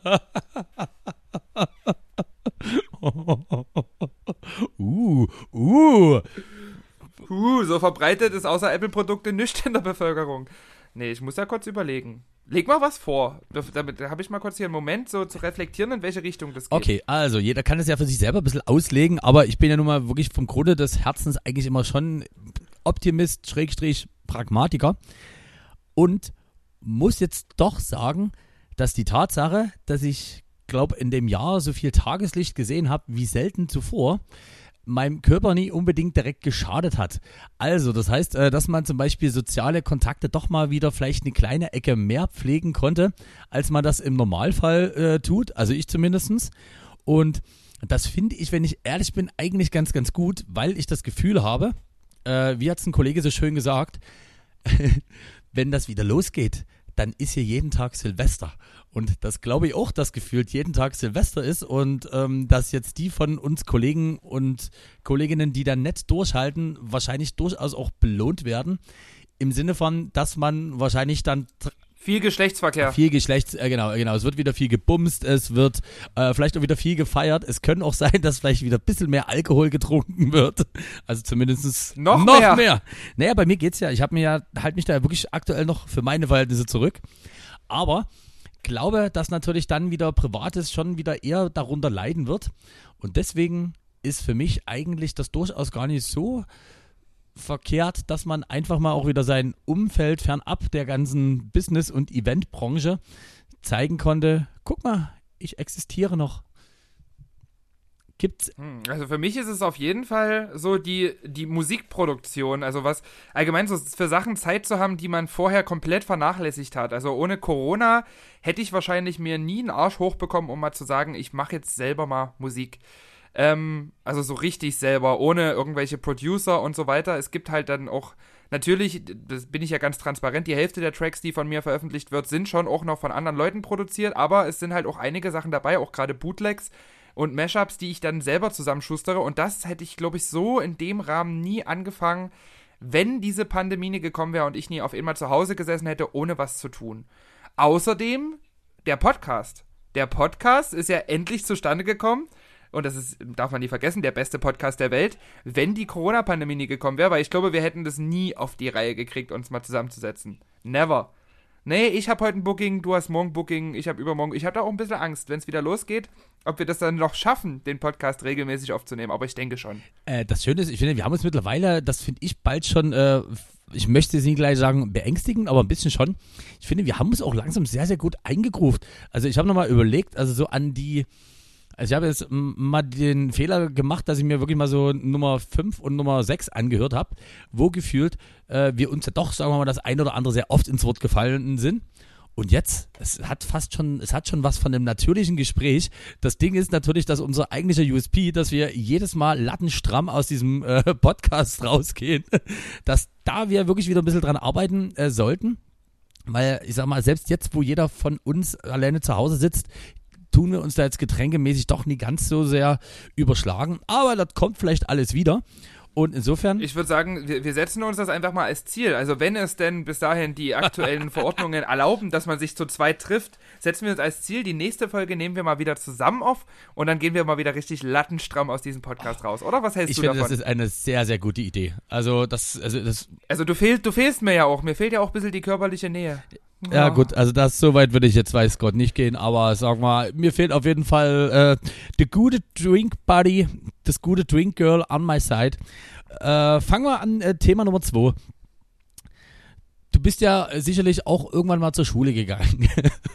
uh, uh. Uh, so verbreitet ist außer Apple-Produkte nichts in der Bevölkerung. Nee, ich muss ja kurz überlegen. Leg mal was vor. Damit habe ich mal kurz hier einen Moment, so zu reflektieren, in welche Richtung das geht. Okay, also jeder kann es ja für sich selber ein bisschen auslegen, aber ich bin ja nun mal wirklich vom Grunde des Herzens eigentlich immer schon Optimist, Schrägstrich, Pragmatiker und muss jetzt doch sagen, dass die Tatsache, dass ich glaube in dem Jahr so viel Tageslicht gesehen habe wie selten zuvor, meinem Körper nie unbedingt direkt geschadet hat. Also, das heißt, dass man zum Beispiel soziale Kontakte doch mal wieder vielleicht eine kleine Ecke mehr pflegen konnte, als man das im Normalfall äh, tut, also ich zumindest. Und das finde ich, wenn ich ehrlich bin, eigentlich ganz, ganz gut, weil ich das Gefühl habe, äh, wie hat es ein Kollege so schön gesagt, wenn das wieder losgeht, dann ist hier jeden Tag Silvester. Und das glaube ich auch, dass gefühlt jeden Tag Silvester ist und ähm, dass jetzt die von uns Kollegen und Kolleginnen, die dann nicht durchhalten, wahrscheinlich durchaus auch belohnt werden. Im Sinne von, dass man wahrscheinlich dann tr- Viel Geschlechtsverkehr. Viel Geschlechts, äh, genau, genau. Es wird wieder viel gebumst, es wird äh, vielleicht auch wieder viel gefeiert. Es kann auch sein, dass vielleicht wieder ein bisschen mehr Alkohol getrunken wird. Also zumindest noch, noch mehr. mehr. Naja, bei mir geht's ja. Ich habe mir ja, halt mich da ja wirklich aktuell noch für meine Verhältnisse zurück. Aber glaube, dass natürlich dann wieder Privates schon wieder eher darunter leiden wird. Und deswegen ist für mich eigentlich das durchaus gar nicht so verkehrt, dass man einfach mal auch wieder sein Umfeld fernab der ganzen Business- und Eventbranche zeigen konnte. Guck mal, ich existiere noch. Gibt's? Also für mich ist es auf jeden Fall so die, die Musikproduktion, also was allgemein so für Sachen Zeit zu haben, die man vorher komplett vernachlässigt hat. Also ohne Corona hätte ich wahrscheinlich mir nie einen Arsch hochbekommen, um mal zu sagen, ich mache jetzt selber mal Musik. Ähm, also so richtig selber, ohne irgendwelche Producer und so weiter. Es gibt halt dann auch, natürlich, das bin ich ja ganz transparent, die Hälfte der Tracks, die von mir veröffentlicht wird, sind schon auch noch von anderen Leuten produziert, aber es sind halt auch einige Sachen dabei, auch gerade Bootlegs und Mashups, die ich dann selber zusammenschustere. Und das hätte ich, glaube ich, so in dem Rahmen nie angefangen, wenn diese Pandemie nie gekommen wäre und ich nie auf einmal zu Hause gesessen hätte, ohne was zu tun. Außerdem der Podcast. Der Podcast ist ja endlich zustande gekommen. Und das ist, darf man nie vergessen, der beste Podcast der Welt, wenn die Corona-Pandemie nie gekommen wäre, weil ich glaube, wir hätten das nie auf die Reihe gekriegt, uns mal zusammenzusetzen. Never. Nee, ich habe heute ein Booking, du hast morgen Booking, ich habe übermorgen, ich habe da auch ein bisschen Angst, wenn es wieder losgeht, ob wir das dann noch schaffen, den Podcast regelmäßig aufzunehmen, aber ich denke schon. Äh, das Schöne ist, ich finde, wir haben uns mittlerweile, das finde ich bald schon, äh, ich möchte es nicht gleich sagen beängstigend, aber ein bisschen schon. Ich finde, wir haben uns auch langsam sehr, sehr gut eingegruft. Also ich habe nochmal überlegt, also so an die, also ich habe jetzt m- mal den Fehler gemacht, dass ich mir wirklich mal so Nummer fünf und Nummer sechs angehört habe, wo gefühlt äh, wir uns ja doch, sagen wir mal, das ein oder andere sehr oft ins Wort gefallen sind. Und jetzt, es hat fast schon, es hat schon was von einem natürlichen Gespräch. Das Ding ist natürlich, dass unser eigentlicher U S P, dass wir jedes Mal lattenstramm aus diesem äh, Podcast rausgehen, dass da wir wirklich wieder ein bisschen dran arbeiten äh, sollten. Weil, ich sag mal, selbst jetzt, wo jeder von uns alleine zu Hause sitzt, tun wir uns da jetzt getränkemäßig doch nie ganz so sehr überschlagen. Aber das kommt vielleicht alles wieder. Und insofern... Ich würde sagen, wir, wir setzen uns das einfach mal als Ziel. Also wenn es denn bis dahin die aktuellen Verordnungen erlauben, dass man sich zu zweit trifft, setzen wir uns als Ziel, die nächste Folge nehmen wir mal wieder zusammen auf und dann gehen wir mal wieder richtig lattenstramm aus diesem Podcast raus. Oder was hältst ich du finde, davon? Das ist eine sehr, sehr gute Idee. Also das... Also, das also du, fehl, du fehlst mir ja auch. Mir fehlt ja auch ein bisschen die körperliche Nähe. Ja gut, also das so weit würde ich jetzt weiß Gott nicht gehen, aber sag mal, mir fehlt auf jeden Fall äh, the gute Drink Buddy, das gute Drink Girl on my side. Äh, fangen wir an, äh, Thema Nummer zwei. Du bist ja sicherlich auch irgendwann mal zur Schule gegangen.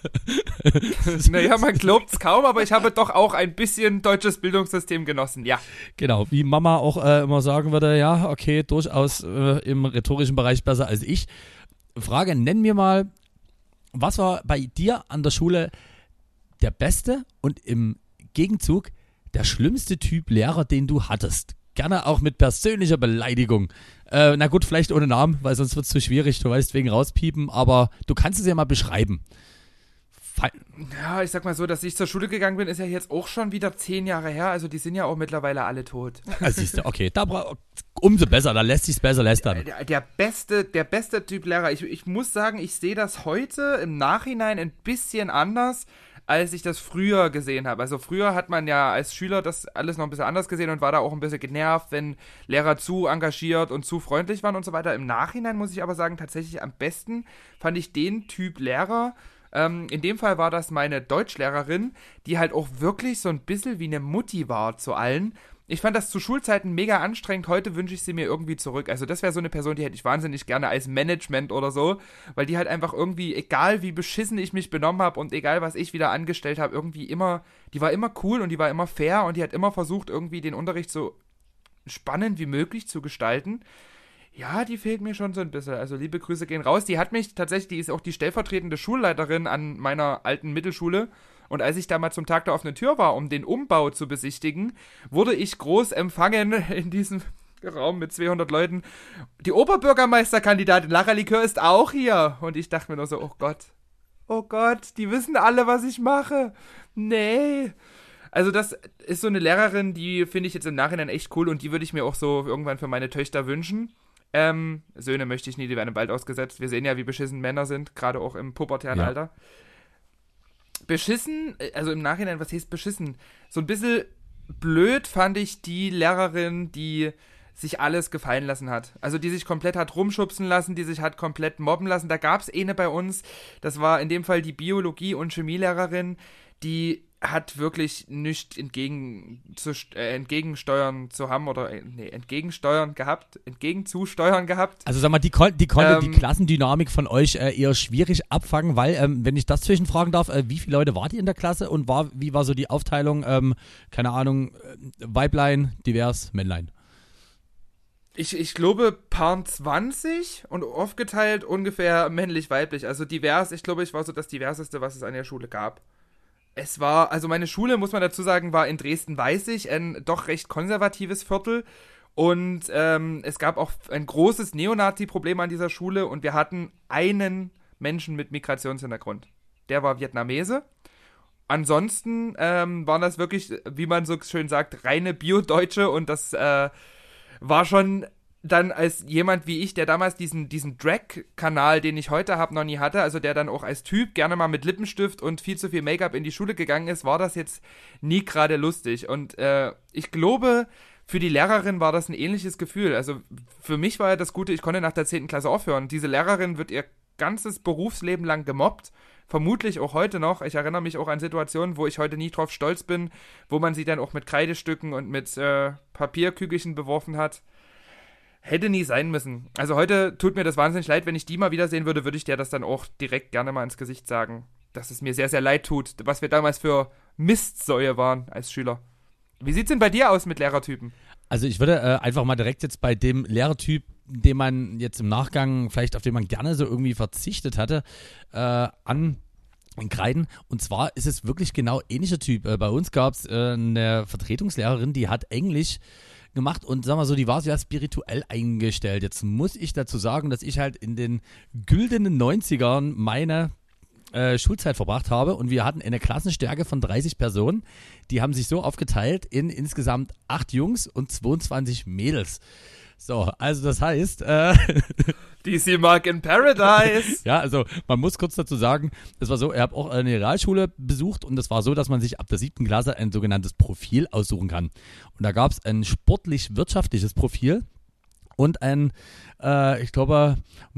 Naja, man glaubt's kaum, aber ich habe doch auch ein bisschen deutsches Bildungssystem genossen, ja. Genau, wie Mama auch äh, immer sagen würde, ja, okay, durchaus äh, im rhetorischen Bereich besser als ich. Frage, nenn mir mal, was war bei dir an der Schule der beste und im Gegenzug der schlimmste Typ Lehrer, den du hattest? Gerne auch mit persönlicher Beleidigung. Äh, na gut, vielleicht ohne Namen, weil sonst wird es zu schwierig, du weißt, wegen rauspiepen, aber du kannst es ja mal beschreiben. Fe- Ja, ich sag mal so, dass ich zur Schule gegangen bin, ist ja jetzt auch schon wieder zehn Jahre her, also die sind ja auch mittlerweile alle tot. Ah, siehst du, okay, da bra- umso besser, da lässt sich's besser lästern. Der, der beste, der beste Typ Lehrer, ich, ich muss sagen, ich sehe das heute im Nachhinein ein bisschen anders, als ich das früher gesehen habe. Also früher hat man ja als Schüler das alles noch ein bisschen anders gesehen und war da auch ein bisschen genervt, wenn Lehrer zu engagiert und zu freundlich waren und so weiter. Im Nachhinein muss ich aber sagen, tatsächlich am besten fand ich den Typ Lehrer. Ähm, in dem Fall war das meine Deutschlehrerin, die halt auch wirklich so ein bisschen wie eine Mutti war zu allen. Ich fand das zu Schulzeiten mega anstrengend. Heute wünsche ich sie mir irgendwie zurück. Also das wäre so eine Person, die hätte ich wahnsinnig gerne als Management oder so, weil die halt einfach irgendwie, egal wie beschissen ich mich benommen habe und egal was ich wieder angestellt habe, irgendwie immer, die war immer cool und die war immer fair und die hat immer versucht, irgendwie den Unterricht so spannend wie möglich zu gestalten. Ja, die fehlt mir schon so ein bisschen. Also liebe Grüße gehen raus. Die hat mich tatsächlich, die ist auch die stellvertretende Schulleiterin an meiner alten Mittelschule. Und als ich da mal zum Tag der offenen Tür war, um den Umbau zu besichtigen, wurde ich groß empfangen in diesem Raum mit zweihundert Leuten. Die Oberbürgermeisterkandidatin Lara Likör ist auch hier. Und ich dachte mir nur so, oh Gott, oh Gott, die wissen alle, was ich mache. Nee. Also das ist so eine Lehrerin, die finde ich jetzt im Nachhinein echt cool und die würde ich mir auch so irgendwann für meine Töchter wünschen. Ähm, Söhne möchte ich nie, die werden bald ausgesetzt. Wir sehen ja, wie beschissen Männer sind, gerade auch im pubertären Ja. Alter. Beschissen, also im Nachhinein, was heißt beschissen? So ein bisschen blöd fand ich die Lehrerin, die sich alles gefallen lassen hat. Also die sich komplett hat rumschubsen lassen, die sich hat komplett mobben lassen. Da gab es eine bei uns, das war in dem Fall die Biologie- und Chemielehrerin, die hat wirklich nichts entgegen zu, äh, entgegensteuern zu haben oder äh, nee, entgegensteuern gehabt, entgegenzusteuern gehabt. Also sag mal, die, kon die konnte Ähm, die Klassendynamik von euch äh, eher schwierig abfangen, weil, ähm, wenn ich das zwischenfragen darf, äh, wie viele Leute wart ihr in der Klasse und war, wie war so die Aufteilung, ähm, keine Ahnung, äh, Weiblein, divers, Männlein? Ich, ich glaube, Paar zwanzig und aufgeteilt ungefähr männlich-weiblich. Also divers, ich glaube, ich war so das Diverseste, was es an der Schule gab. Es war, also meine Schule, muss man dazu sagen, war in Dresden-Weißig, ein doch recht konservatives Viertel. Und ähm, es gab auch ein großes Neonazi-Problem an dieser Schule und wir hatten einen Menschen mit Migrationshintergrund. Der war Vietnamese. Ansonsten ähm, waren das wirklich, wie man so schön sagt, reine Bio-Deutsche und das äh, war schon dann als jemand wie ich, der damals diesen, diesen Drag-Kanal, den ich heute habe, noch nie hatte, also der dann auch als Typ gerne mal mit Lippenstift und viel zu viel Make-up in die Schule gegangen ist, war das jetzt nie gerade lustig. Und äh, ich glaube, für die Lehrerin war das ein ähnliches Gefühl. Also für mich war ja das Gute, ich konnte nach der zehnten Klasse aufhören. Diese Lehrerin wird ihr ganzes Berufsleben lang gemobbt. Vermutlich auch heute noch. Ich erinnere mich auch an Situationen, wo ich heute nie drauf stolz bin, wo man sie dann auch mit Kreidestücken und mit äh, Papierkügelchen beworfen hat. Hätte nie sein müssen. Also heute tut mir das wahnsinnig leid, wenn ich die mal wiedersehen würde, würde ich dir das dann auch direkt gerne mal ins Gesicht sagen, dass es mir sehr, sehr leid tut, was wir damals für Mistsäue waren als Schüler. Wie sieht's denn bei dir aus mit Lehrertypen? Also ich würde äh, einfach mal direkt jetzt bei dem Lehrertyp, den man jetzt im Nachgang, vielleicht auf den man gerne so irgendwie verzichtet hatte, äh, ankreiden. Und zwar ist es wirklich genau ähnlicher Typ. Äh, bei uns gab es äh, eine Vertretungslehrerin, die hat Englisch gemacht und sag mal so, die war sehr spirituell eingestellt. Jetzt muss ich dazu sagen, dass ich halt in den güldenen neunzigern meine äh, Schulzeit verbracht habe und wir hatten eine Klassenstärke von dreißig Personen. Die haben sich so aufgeteilt in insgesamt acht Jungs und zweiundzwanzig Mädels. So, also das heißt, äh, D C Mark in Paradise. ja, also man muss kurz dazu sagen, das war so, ich habe auch eine Realschule besucht und das war so, dass man sich ab der siebten Klasse ein sogenanntes Profil aussuchen kann. Und da gab es ein sportlich-wirtschaftliches Profil und ein, äh, ich glaube,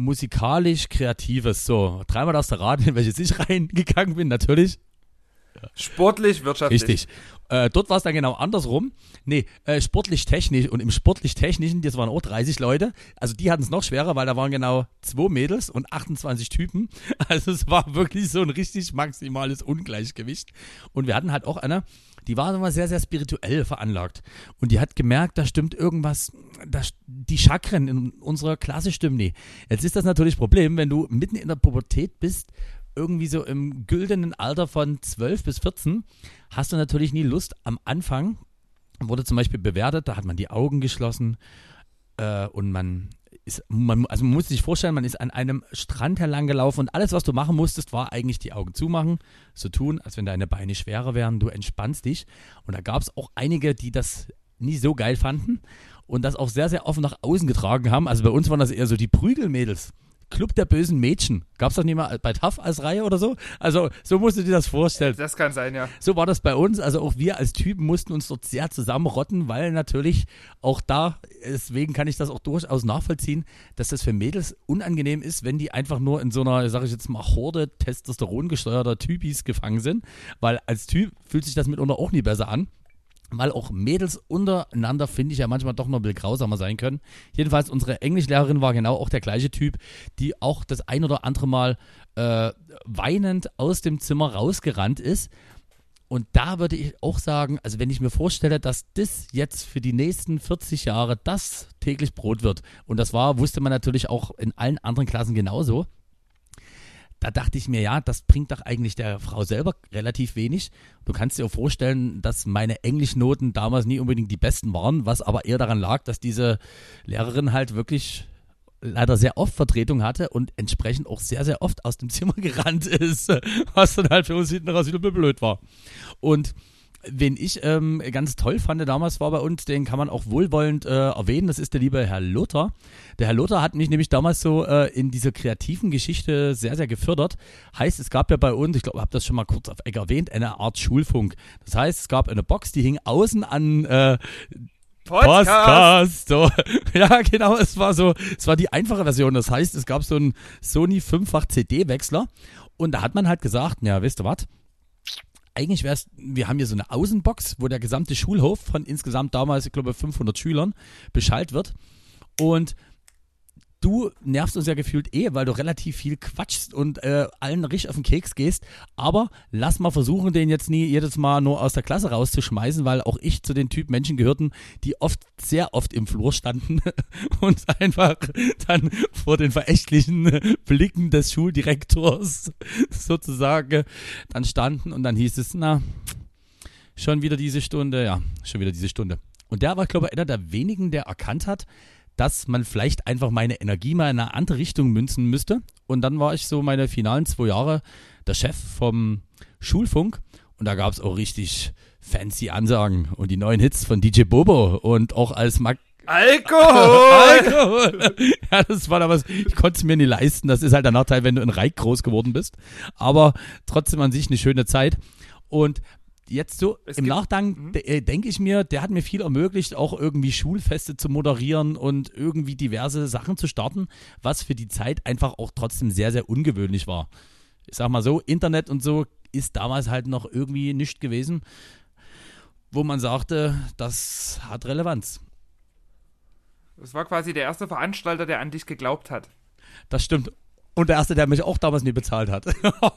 musikalisch-kreatives. So, dreimal darfst du raten, in welches ich reingegangen bin, natürlich. Sportlich, wirtschaftlich. Richtig. Äh, dort war es dann genau andersrum. Nee, äh, sportlich-technisch und im sportlich-technischen, das waren auch dreißig Leute. Also die hatten es noch schwerer, weil da waren genau zwei Mädels und achtundzwanzig Typen. Also es war wirklich so ein richtig maximales Ungleichgewicht. Und wir hatten halt auch eine, die war immer sehr, sehr spirituell veranlagt. Und die hat gemerkt, da stimmt irgendwas, da, die Chakren in unserer Klasse stimmen nie. Jetzt ist das natürlich das Problem, wenn du mitten in der Pubertät bist, irgendwie so im güldenen Alter von zwölf bis vierzehn, hast du natürlich nie Lust. Am Anfang wurde zum Beispiel bewertet, da hat man die Augen geschlossen äh, und man ist, man, also man muss sich vorstellen, man ist an einem Strand herlang gelaufen und alles, was du machen musstest, war eigentlich die Augen zumachen, so tun, als wenn deine Beine schwerer wären, du entspannst dich. Und da gab es auch einige, die das nie so geil fanden und das auch sehr, sehr offen nach außen getragen haben. Also bei uns waren das eher so die Prügelmädels. Club der bösen Mädchen. Gab es doch nicht mal bei T A F als Reihe oder so? Also so musst du dir das vorstellen. Das kann sein, ja. So war das bei uns. Also auch wir als Typen mussten uns dort sehr zusammenrotten, weil natürlich auch da, deswegen kann ich das auch durchaus nachvollziehen, dass das für Mädels unangenehm ist, wenn die einfach nur in so einer, sage ich jetzt mal, Horde Testosteron gesteuerter Typis gefangen sind. Weil als Typ fühlt sich das mitunter auch nie besser an. Weil auch Mädels untereinander, finde ich, ja manchmal doch noch ein bisschen grausamer sein können. Jedenfalls, unsere Englischlehrerin war genau auch der gleiche Typ, die auch das ein oder andere Mal äh, weinend aus dem Zimmer rausgerannt ist. Und da würde ich auch sagen, also wenn ich mir vorstelle, dass das jetzt für die nächsten vierzig Jahre das täglich Brot wird, und das war, wusste man natürlich auch in allen anderen Klassen genauso, da dachte ich mir, ja, das bringt doch eigentlich der Frau selber relativ wenig. Du kannst dir auch vorstellen, dass meine Englischnoten damals nie unbedingt die besten waren, was aber eher daran lag, dass diese Lehrerin halt wirklich leider sehr oft Vertretung hatte und entsprechend auch sehr, sehr oft aus dem Zimmer gerannt ist, was dann halt für uns hinten raus wieder blöd war. Und wen ich ähm, ganz toll fand damals war bei uns, den kann man auch wohlwollend äh, erwähnen, das ist der liebe Herr Lothar. Der Herr Lothar hat mich nämlich damals so äh, in dieser kreativen Geschichte sehr, sehr gefördert. Heißt, es gab ja bei uns, ich glaube, ich habe das schon mal kurz auf Eck erwähnt, eine Art Schulfunk. Das heißt, es gab eine Box, die hing außen an äh, Podcast. So. Ja, genau, es war so, es war die einfache Version. Das heißt, es gab so einen Sony fünffach C D-Wechsler und da hat man halt gesagt, ja, wisst ihr was? eigentlich wäre es, wir haben hier so eine Außenbox, wo der gesamte Schulhof von insgesamt damals, ich glaube, fünfhundert Schülern beschallt wird. Und du nervst uns ja gefühlt eh, weil du relativ viel quatschst und äh, allen richtig auf den Keks gehst. Aber lass mal versuchen, den jetzt nie jedes Mal nur aus der Klasse rauszuschmeißen, weil auch ich zu den Typ Menschen gehörten, die oft, sehr oft im Flur standen und einfach dann vor den verächtlichen Blicken des Schuldirektors sozusagen dann standen und dann hieß es, na, schon wieder diese Stunde, ja, schon wieder diese Stunde. Und der war, glaube ich, einer der wenigen, der erkannt hat, dass man vielleicht einfach meine Energie mal in eine andere Richtung münzen müsste. Und dann war ich so meine finalen zwei Jahre der Chef vom Schulfunk. Und da gab es auch richtig fancy Ansagen und die neuen Hits von D J Bobo und auch als Mag Alkohol! Alkohol! Ja, das war damals, ich konnte es mir nie leisten. Das ist halt der Nachteil, wenn du in Reik groß geworden bist. Aber trotzdem an sich eine schöne Zeit. Und jetzt so Es im gibt- Nachgang de- äh, denke ich mir, der hat mir viel ermöglicht, auch irgendwie Schulfeste zu moderieren und irgendwie diverse Sachen zu starten, was für die Zeit einfach auch trotzdem sehr, sehr ungewöhnlich war. Ich sag mal so, Internet und so ist damals halt noch irgendwie nichts gewesen, wo man sagte, das hat Relevanz. Das war quasi der erste Veranstalter, der an dich geglaubt hat. Das stimmt. Und der erste, der mich auch damals nie bezahlt hat.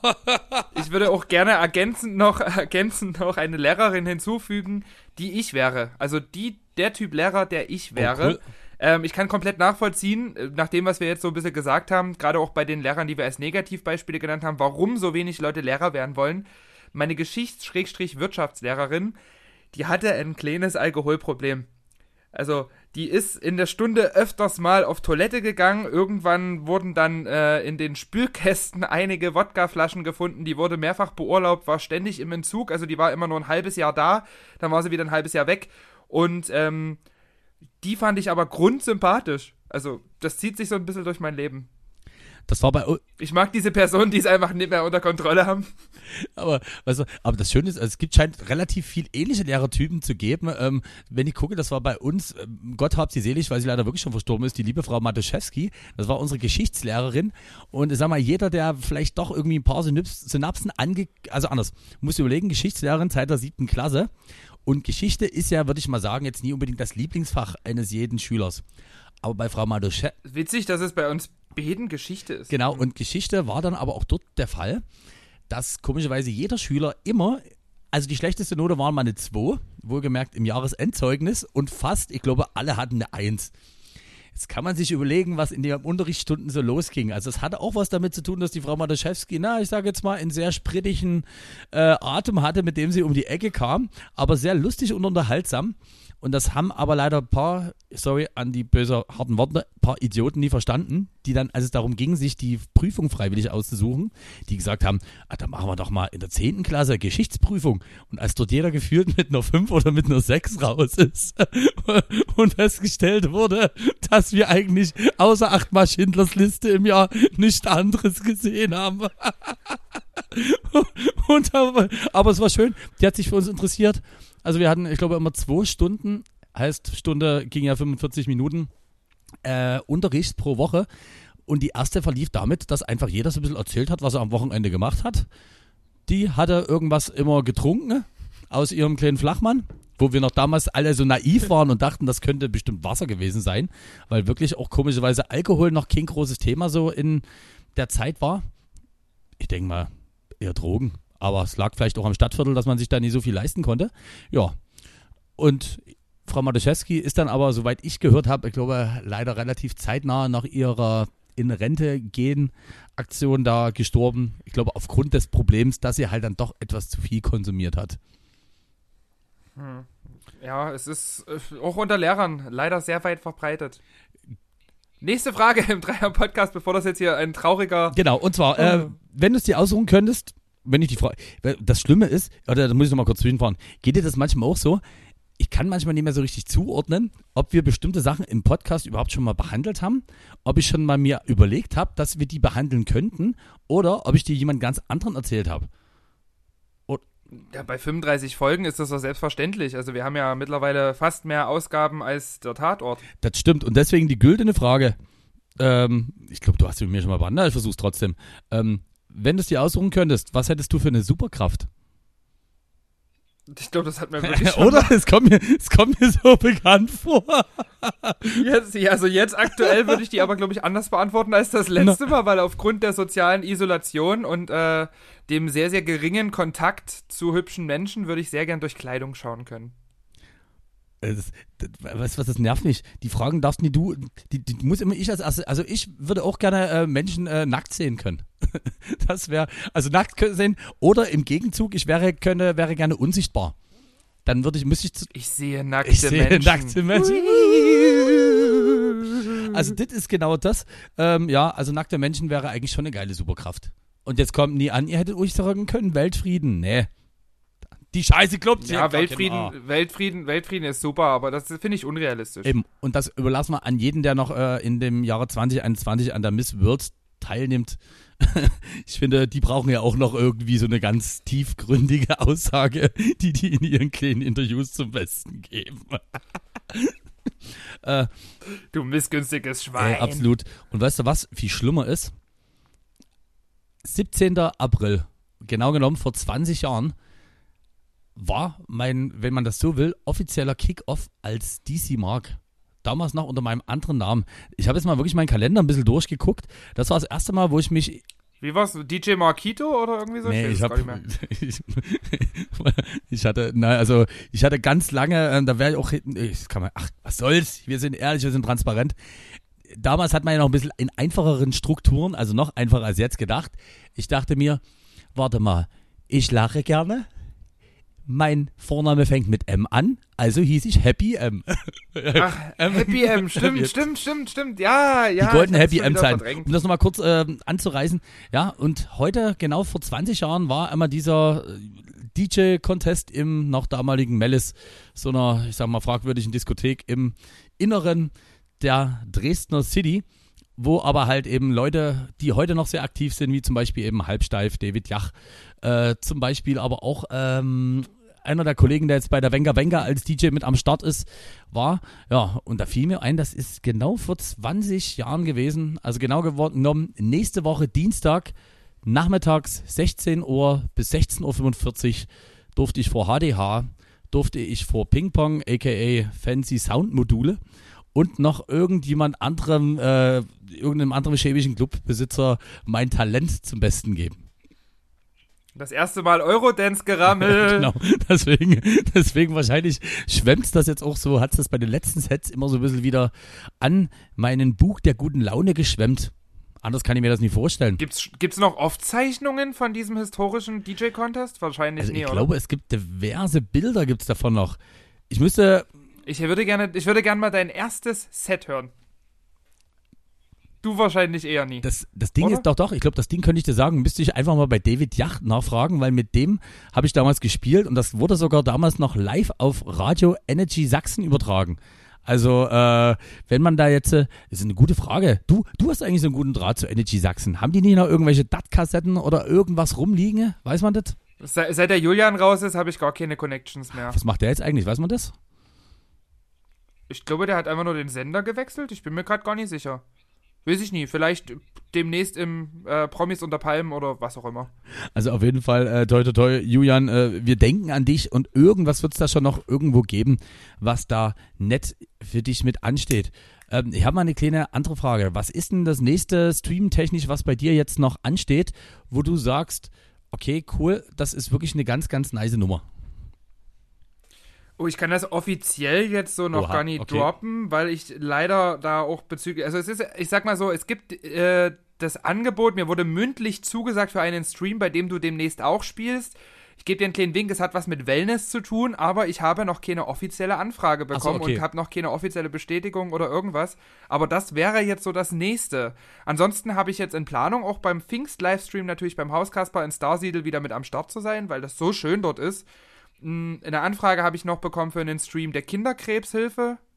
Ich würde auch gerne ergänzend noch, ergänzend noch eine Lehrerin hinzufügen, die ich wäre. Also die, der Typ Lehrer, der ich wäre. Oh, cool. ähm, ich kann komplett nachvollziehen, äh, nach dem, was wir jetzt so ein bisschen gesagt haben, gerade auch bei den Lehrern, die wir als Negativbeispiele genannt haben, warum so wenig Leute Lehrer werden wollen. Meine Geschichts-Wirtschaftslehrerin, die hatte ein kleines Alkoholproblem. Also, die ist in der Stunde öfters mal auf Toilette gegangen. Irgendwann wurden dann äh, in den Spülkästen einige Wodkaflaschen gefunden. Die wurde mehrfach beurlaubt, war ständig im Entzug. Also, die war immer nur ein halbes Jahr da. Dann war sie wieder ein halbes Jahr weg. Und ähm, die fand ich aber grundsympathisch. Also, das zieht sich so ein bisschen durch mein Leben. Das war bei Ich mag diese Personen, die es einfach nicht mehr unter Kontrolle haben. Aber, weißt du, aber das Schöne ist, also es gibt scheint relativ viel ähnliche Lehrertypen zu geben. Ähm, wenn ich gucke, das war bei uns, ähm, Gott hab sie selig, weil sie leider wirklich schon verstorben ist, die liebe Frau Matuszewski. Das war unsere Geschichtslehrerin. Und ich sag mal, jeder, der vielleicht doch irgendwie ein paar Synaps- Synapsen ange... Also anders, muss überlegen, Geschichtslehrerin seit der siebten Klasse. Und Geschichte ist ja, würde ich mal sagen, jetzt nie unbedingt das Lieblingsfach eines jeden Schülers. Aber bei Frau Matuszewski... Witzig, dass es bei uns Beden Geschichte ist. Genau, und Geschichte war dann aber auch dort der Fall, dass komischerweise jeder Schüler immer, also die schlechteste Note waren mal eine zwei, wohlgemerkt im Jahresendzeugnis und fast, ich glaube, alle hatten eine eins. Jetzt kann man sich überlegen, was in den Unterrichtsstunden so losging. Also es hatte auch was damit zu tun, dass die Frau Matuszewski, na, ich sage jetzt mal, einen sehr sprittigen äh, Atem hatte, mit dem sie um die Ecke kam, aber sehr lustig und unterhaltsam. Und das haben aber leider ein paar, sorry an die böse harten Worte, ein paar Idioten nie verstanden, die dann, als es darum ging, sich die Prüfung freiwillig auszusuchen, die gesagt haben, ah, dann machen wir doch mal in der zehnten Klasse Geschichtsprüfung. Und als dort jeder gefühlt mit einer fünf oder mit einer sechs raus ist und festgestellt wurde, dass wir eigentlich außer achtmal Schindlers Liste im Jahr nichts anderes gesehen haben. Und, aber, aber es war schön, die hat sich für uns interessiert. Also wir hatten, ich glaube, immer zwei Stunden, heißt Stunde ging ja fünfundvierzig Minuten, äh, Unterricht pro Woche. Und die erste verlief damit, dass einfach jeder so ein bisschen erzählt hat, was er am Wochenende gemacht hat. Die hatte irgendwas immer getrunken aus ihrem kleinen Flachmann, wo wir noch damals alle so naiv waren und dachten, das könnte bestimmt Wasser gewesen sein, weil wirklich auch komischerweise Alkohol noch kein großes Thema so in der Zeit war. Ich denke mal, eher Drogen. Aber es lag vielleicht auch am Stadtviertel, dass man sich da nie so viel leisten konnte. Ja, und Frau Matuszewski ist dann aber, soweit ich gehört habe, ich glaube, leider relativ zeitnah nach ihrer in Rente gehen Aktion da gestorben. Ich glaube, aufgrund des Problems, dass sie halt dann doch etwas zu viel konsumiert hat. Hm. Ja, es ist äh, auch unter Lehrern leider sehr weit verbreitet. Nächste Frage im Dreier-Podcast, bevor das jetzt hier ein trauriger... Genau, und zwar, äh, wenn du es dir aussuchen könntest, wenn ich die Frage, das Schlimme ist, oder da muss ich noch mal kurz zwischenfahren, geht dir das manchmal auch so? Ich kann manchmal nicht mehr so richtig zuordnen, ob wir bestimmte Sachen im Podcast überhaupt schon mal behandelt haben, ob ich schon mal mir überlegt habe, dass wir die behandeln könnten, oder ob ich dir jemand ganz anderen erzählt habe. Ja, bei fünfunddreißig Folgen ist das doch selbstverständlich. Also wir haben ja mittlerweile fast mehr Ausgaben als der Tatort. Das stimmt, und deswegen die güldene Frage, ähm, ich glaube, du hast sie mit mir schon mal behandelt, ich versuch's trotzdem, ähm, wenn du es dir aussuchen könntest, was hättest du für eine Superkraft? Ich glaube, das hat mir wirklich schon Oder? Es kommt, mir, es kommt mir so bekannt vor. Jetzt, ja, also jetzt aktuell würde ich die aber, glaube ich, anders beantworten als das letzte Mal, weil aufgrund der sozialen Isolation und äh, dem sehr, sehr geringen Kontakt zu hübschen Menschen würde ich sehr gern durch Kleidung schauen können. Das, das, weißt du was, das nervt mich. Die Fragen darfst nie du, die, die muss immer ich als erste, also ich würde auch gerne äh, Menschen äh, nackt sehen können. Das wäre, also nackt können sehen oder im Gegenzug, ich wäre, könne, wäre gerne unsichtbar. Dann würde ich, müsste ich zu, Ich sehe nackte ich sehe Menschen. nackte Menschen. Also das ist genau das. Ähm, ja, also nackte Menschen wäre eigentlich schon eine geile Superkraft. Und jetzt kommt nie an, ihr hättet euch sagen können, Weltfrieden. Nee. Die Scheiße kloppt. Ja, Weltfrieden, Weltfrieden, Weltfrieden ist super, aber das finde ich unrealistisch. Eben. Und das überlassen wir an jeden, der noch äh, in dem Jahre zwanzig einundzwanzig an der Miss World teilnimmt. Ich finde, die brauchen ja auch noch irgendwie so eine ganz tiefgründige Aussage, die die in ihren kleinen Interviews zum Besten geben. äh, du missgünstiges Schwein. äh, absolut. Und weißt du, was viel schlimmer ist? siebzehnten April, genau genommen vor zwanzig Jahren, war mein, wenn man das so will, offizieller Kick-Off als D C Mark. Damals noch unter meinem anderen Namen. Ich habe jetzt mal wirklich meinen Kalender ein bisschen durchgeguckt. Das war das erste Mal, wo ich mich... Wie war's? D J Marquito oder irgendwie so? Nee, ich ich, weiß hab, es gar nicht mehr. ich, ich hatte, na, also ich hatte ganz lange, äh, da wäre ich auch hinten, ich kann man, ach, was soll's, wir sind ehrlich, wir sind transparent. Damals hat man ja noch ein bisschen in einfacheren Strukturen, also noch einfacher als jetzt gedacht. Ich dachte mir, warte mal, ich lache gerne. Mein Vorname fängt mit M an, also hieß ich Happy M. Ach, Happy M, stimmt, stimmt, stimmt, stimmt, ja, ja. Die goldene Happy M-Zeit. Verdrängt. Um das nochmal kurz äh, anzureißen. Ja, und heute, genau vor zwanzig Jahren, war einmal dieser äh, D J-Contest im noch damaligen Mellis, so einer, ich sag mal, fragwürdigen Diskothek im Inneren der Dresdner City, wo aber halt eben Leute, die heute noch sehr aktiv sind, wie zum Beispiel eben Halbsteif, David Jach, äh, zum Beispiel aber auch ähm, einer der Kollegen, der jetzt bei der Wenger Wenger als D J mit am Start ist, war. Ja, und da fiel mir ein, das ist genau vor zwanzig Jahren gewesen, also genau genommen nächste Woche Dienstag, nachmittags sechzehn Uhr bis sechzehn Uhr fünfundvierzig durfte ich vor H D H, durfte ich vor Ping Pong, aka Fancy Sound Module und noch irgendjemand anderem, äh, irgendeinem anderen schäbischen Clubbesitzer mein Talent zum Besten geben. Das erste Mal Eurodance-Gerammel. Genau, deswegen, deswegen wahrscheinlich schwemmt das jetzt auch so, hat es das bei den letzten Sets immer so ein bisschen wieder an meinen Bug der guten Laune geschwemmt. Anders kann ich mir das nicht vorstellen. Gibt's, gibt's noch Aufzeichnungen von diesem historischen D J-Contest? Wahrscheinlich Also nie, ich oder? glaube, es gibt diverse Bilder gibt's davon noch. Ich müsste... Ich würde gerne, ich würde gerne mal dein erstes Set hören. Du wahrscheinlich eher nie. Das, das Ding Oder? ist doch doch, ich glaube, das Ding könnte ich dir sagen, müsste ich einfach mal bei David Jach nachfragen, weil mit dem habe ich damals gespielt und das wurde sogar damals noch live auf Radio Energy Sachsen übertragen. Also, äh, wenn man da jetzt, äh, das ist eine gute Frage. Du, du hast eigentlich so einen guten Draht zu Energy Sachsen. Haben die nicht noch irgendwelche D A T-Kassetten oder irgendwas rumliegen? Weiß man das? Se, seit der Julian raus ist, habe ich gar keine Connections mehr. Was macht der jetzt eigentlich? Weiß man das? Ich glaube, der hat einfach nur den Sender gewechselt. Ich bin mir gerade gar nicht sicher. Weiß ich nie. Vielleicht demnächst im äh, Promis unter Palmen oder was auch immer. Also auf jeden Fall, äh, toi toi toi, Julian, äh, wir denken an dich und irgendwas wird es da schon noch irgendwo geben, was da nett für dich mit ansteht. Ähm, ich habe mal eine kleine andere Frage. Was ist denn das nächste streamtechnisch, was bei dir jetzt noch ansteht, wo du sagst, okay, cool, das ist wirklich eine ganz, ganz nice Nummer? Oh, ich kann das offiziell jetzt so noch Oha, gar nicht okay. droppen, weil ich leider da auch bezüglich, also es ist, ich sag mal so, es gibt äh, das Angebot, mir wurde mündlich zugesagt für einen Stream, bei dem du demnächst auch spielst. Ich gebe dir einen kleinen Wink, es hat was mit Wellness zu tun, aber ich habe noch keine offizielle Anfrage bekommen Ach so, okay. und habe noch keine offizielle Bestätigung oder irgendwas. Aber das wäre jetzt so das Nächste. Ansonsten habe ich jetzt in Planung, auch beim Pfingst-Livestream natürlich beim Hauskasper in Starsiedel wieder mit am Start zu sein, weil das so schön dort ist. Eine Anfrage habe ich noch bekommen für einen Stream der Kinderkrebshilfe.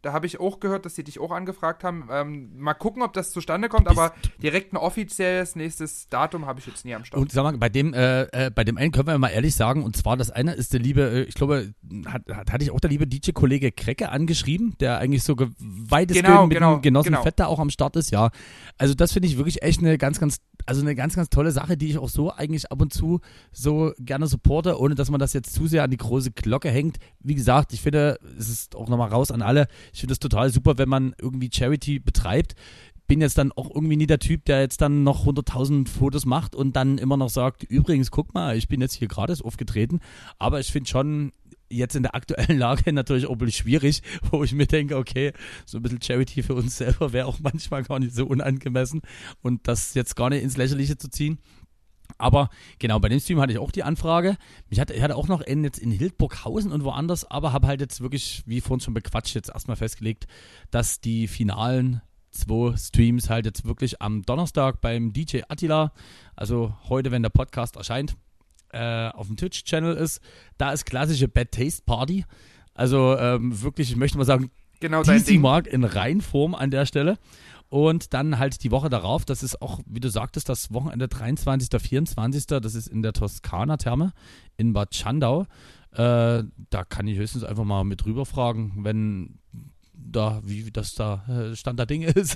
Da habe ich auch gehört, dass sie dich auch angefragt haben. Ähm, mal gucken, ob das zustande kommt, aber direkt ein offizielles nächstes Datum habe ich jetzt nie am Start. Und sag mal, bei dem, äh, äh, bei dem einen können wir mal ehrlich sagen, und zwar das eine ist der liebe, äh, ich glaube, hat, hat, hatte ich auch der liebe D J-Kollege Krecke angeschrieben, der eigentlich so ge- weitestgehend Genau, mit genau, dem Genossen genau. Fett da auch am Start ist, ja. Also das finde ich wirklich echt eine ganz, ganz, also eine ganz, ganz tolle Sache, die ich auch so eigentlich ab und zu so gerne supporte, ohne dass man das jetzt zu sehr an die große Glocke hängt. Wie gesagt, ich finde, es ist auch nochmal raus an alle, ich finde es total super, wenn man irgendwie Charity betreibt. Bin jetzt dann auch irgendwie nie der Typ, der jetzt dann noch hunderttausend Fotos macht und dann immer noch sagt, übrigens, guck mal, ich bin jetzt hier gratis aufgetreten. Aber ich finde schon jetzt in der aktuellen Lage natürlich auch ein bisschen schwierig, wo ich mir denke, okay, so ein bisschen Charity für uns selber wäre auch manchmal gar nicht so unangemessen und das jetzt gar nicht ins Lächerliche zu ziehen. Aber genau, bei dem Stream hatte ich auch die Anfrage. Ich hatte, ich hatte auch noch einen jetzt in Hildburghausen und woanders, aber habe halt jetzt wirklich, wie vorhin schon bequatscht, jetzt erstmal festgelegt, dass die finalen zwei Streams halt jetzt wirklich am Donnerstag beim D J Attila, also heute, wenn der Podcast erscheint, äh, auf dem Twitch-Channel ist. Da ist klassische Bad Taste Party. Also ähm, wirklich, ich möchte mal sagen, Genau dein D C Ding. Mark in Reinform an der Stelle. Und dann halt die Woche darauf, das ist auch, wie du sagtest, das Wochenende dreiundzwanzigsten vierundzwanzigsten Das ist in der Toskana-Therme in Bad Schandau. Äh, da kann ich höchstens einfach mal mit rüber fragen, wenn da, wie das da äh, Stand der Dinge ist.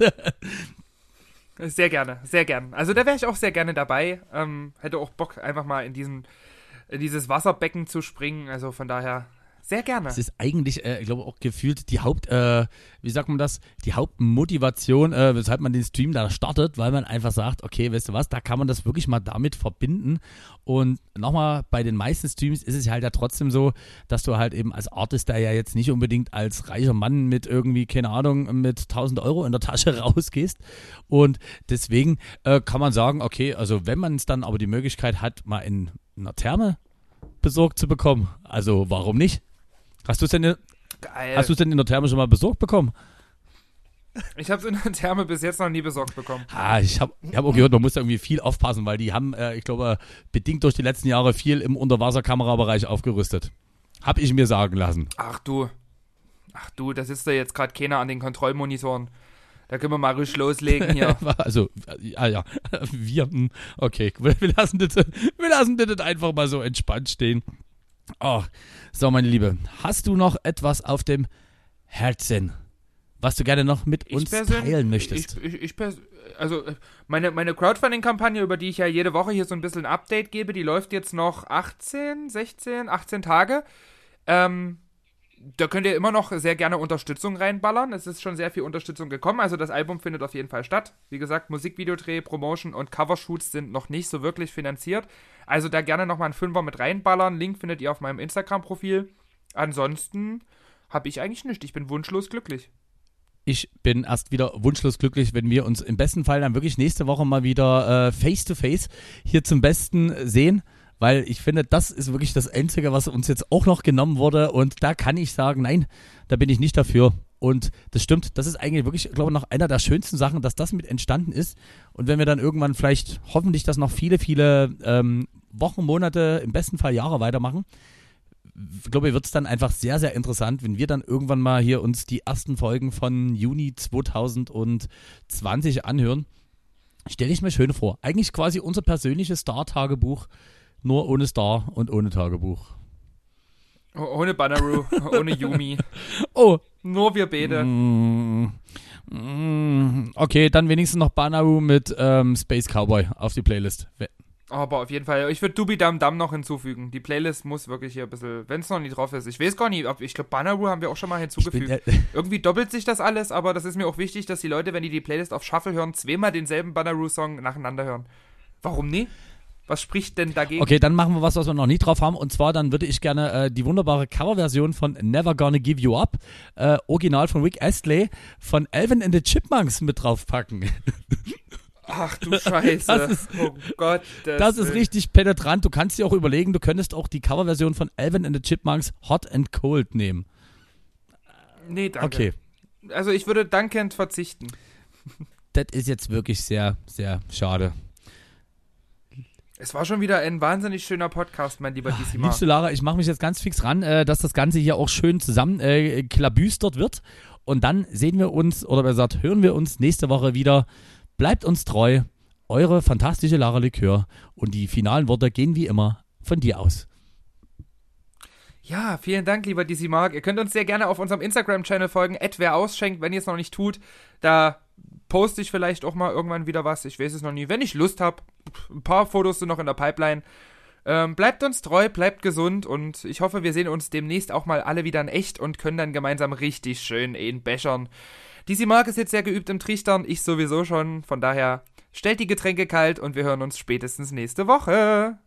Sehr gerne, sehr gerne. Also da wäre ich auch sehr gerne dabei. Ähm, hätte auch Bock, einfach mal in, diesen, in dieses Wasserbecken zu springen. Also von daher sehr gerne. Das ist eigentlich, äh, ich glaube auch gefühlt die Haupt, äh, wie sagt man das, die Hauptmotivation, äh, weshalb man den Stream da startet, weil man einfach sagt, okay, weißt du was, da kann man das wirklich mal damit verbinden. Und nochmal, bei den meisten Streams ist es halt ja trotzdem so, dass du halt eben als Artist da ja jetzt nicht unbedingt als reicher Mann mit irgendwie, keine Ahnung, mit tausend Euro in der Tasche rausgehst. Und deswegen äh, kann man sagen, okay, also wenn man es dann aber die Möglichkeit hat, mal in einer Therme besorgt zu bekommen, also warum nicht? Hast du es denn, in- Geil. hast du es denn in der Therme schon mal besorgt bekommen? Ich habe es in der Therme bis jetzt noch nie besorgt bekommen. Ah, ich habe ich hab auch gehört, man muss da irgendwie viel aufpassen, weil die haben, äh, ich glaube, bedingt durch die letzten Jahre viel im Unterwasserkamerabereich aufgerüstet. Hab ich mir sagen lassen. Ach du, ach du, da sitzt ja jetzt gerade keiner an den Kontrollmonitoren. Da können wir mal ruhig loslegen hier. Also, ja, ja, wir, hm, okay, wir lassen das, wir lassen das einfach mal so entspannt stehen. Oh, so, meine Liebe, hast du noch etwas auf dem Herzen, was du gerne noch mit uns persönlich- teilen möchtest? Ich, ich, ich pers- also äh, meine, meine Crowdfunding-Kampagne, über die ich ja jede Woche hier so ein bisschen ein Update gebe, die läuft jetzt noch achtzehn, sechzehn, achtzehn Tage. Ähm, da könnt ihr immer noch sehr gerne Unterstützung reinballern. Es ist schon sehr viel Unterstützung gekommen. Also das Album findet auf jeden Fall statt. Wie gesagt, Musikvideodreh, Promotion und Covershoots sind noch nicht so wirklich finanziert. Also da gerne nochmal einen Fünfer mit reinballern. Link findet ihr auf meinem Instagram-Profil. Ansonsten habe ich eigentlich nichts. Ich bin wunschlos glücklich. Ich bin erst wieder wunschlos glücklich, wenn wir uns im besten Fall dann wirklich nächste Woche mal wieder äh, face to face hier zum Besten sehen, weil ich finde, das ist wirklich das Einzige, was uns jetzt auch noch genommen wurde und da kann ich sagen, nein, da bin ich nicht dafür. Und das stimmt, das ist eigentlich wirklich, glaube ich, noch einer der schönsten Sachen, dass das mit entstanden ist. Und wenn wir dann irgendwann vielleicht hoffentlich das noch viele, viele ähm, Wochen, Monate, im besten Fall Jahre weitermachen, ich glaube, wird es dann einfach sehr, sehr interessant, wenn wir dann irgendwann mal hier uns die ersten Folgen von Juni zwanzig zwanzig anhören. Stelle ich mir schön vor. Eigentlich quasi unser persönliches Star-Tagebuch, nur ohne Star und ohne Tagebuch. Oh, ohne Banneroo, ohne Yumi. Oh, Nur wir beide. mm, mm, okay, dann wenigstens noch Banaru mit ähm, Space Cowboy auf die Playlist. We- Aber auf jeden Fall, ich würde Dubi Dam Dam noch hinzufügen. Die Playlist muss wirklich hier ein bisschen, wenn es noch nicht drauf ist. Ich weiß gar nicht, ob, ich glaube, Banneroo haben wir auch schon mal Ich hinzugefügt. bin, äh, Irgendwie doppelt sich das alles, aber das ist mir auch wichtig, dass die Leute, wenn die die Playlist auf Shuffle hören, zweimal denselben Banneroo-Song nacheinander hören. Warum nie? Was spricht denn dagegen? Okay, dann machen wir was, was wir noch nie drauf haben. Und zwar, dann würde ich gerne äh, die wunderbare Coverversion von Never Gonna Give You Up, äh, original von Rick Astley, von Alvin and the Chipmunks mit draufpacken. Ach du Scheiße. Das ist- oh Gott. Das ist richtig penetrant. Du kannst dir auch überlegen, du könntest auch die Coverversion von Alvin and the Chipmunks Hot and Cold nehmen. Nee, danke. Okay, Also ich würde dankend verzichten. das ist jetzt wirklich sehr, sehr schade. Es war schon wieder ein wahnsinnig schöner Podcast, mein lieber D C Mark. Liebste Lara, ich mache mich jetzt ganz fix ran, äh, dass das Ganze hier auch schön zusammen äh, klabüstert wird. Und dann sehen wir uns, oder besser gesagt, hören wir uns nächste Woche wieder. Bleibt uns treu, eure fantastische Lara Likör. Und die finalen Worte gehen wie immer von dir aus. Ja, vielen Dank, lieber D C Mark. Ihr könnt uns sehr gerne auf unserem Instagram-Channel folgen, at wer ausschenkt, wenn ihr es noch nicht tut. Da poste ich vielleicht auch mal irgendwann wieder was. Ich weiß es noch nie. Wenn ich Lust habe, ein paar Fotos sind noch in der Pipeline. Ähm, bleibt uns treu, bleibt gesund und ich hoffe, wir sehen uns demnächst auch mal alle wieder in echt und können dann gemeinsam richtig schön ihn bechern. D C Mark ist jetzt sehr geübt im Trichtern, ich sowieso schon. Von daher stellt die Getränke kalt und wir hören uns spätestens nächste Woche.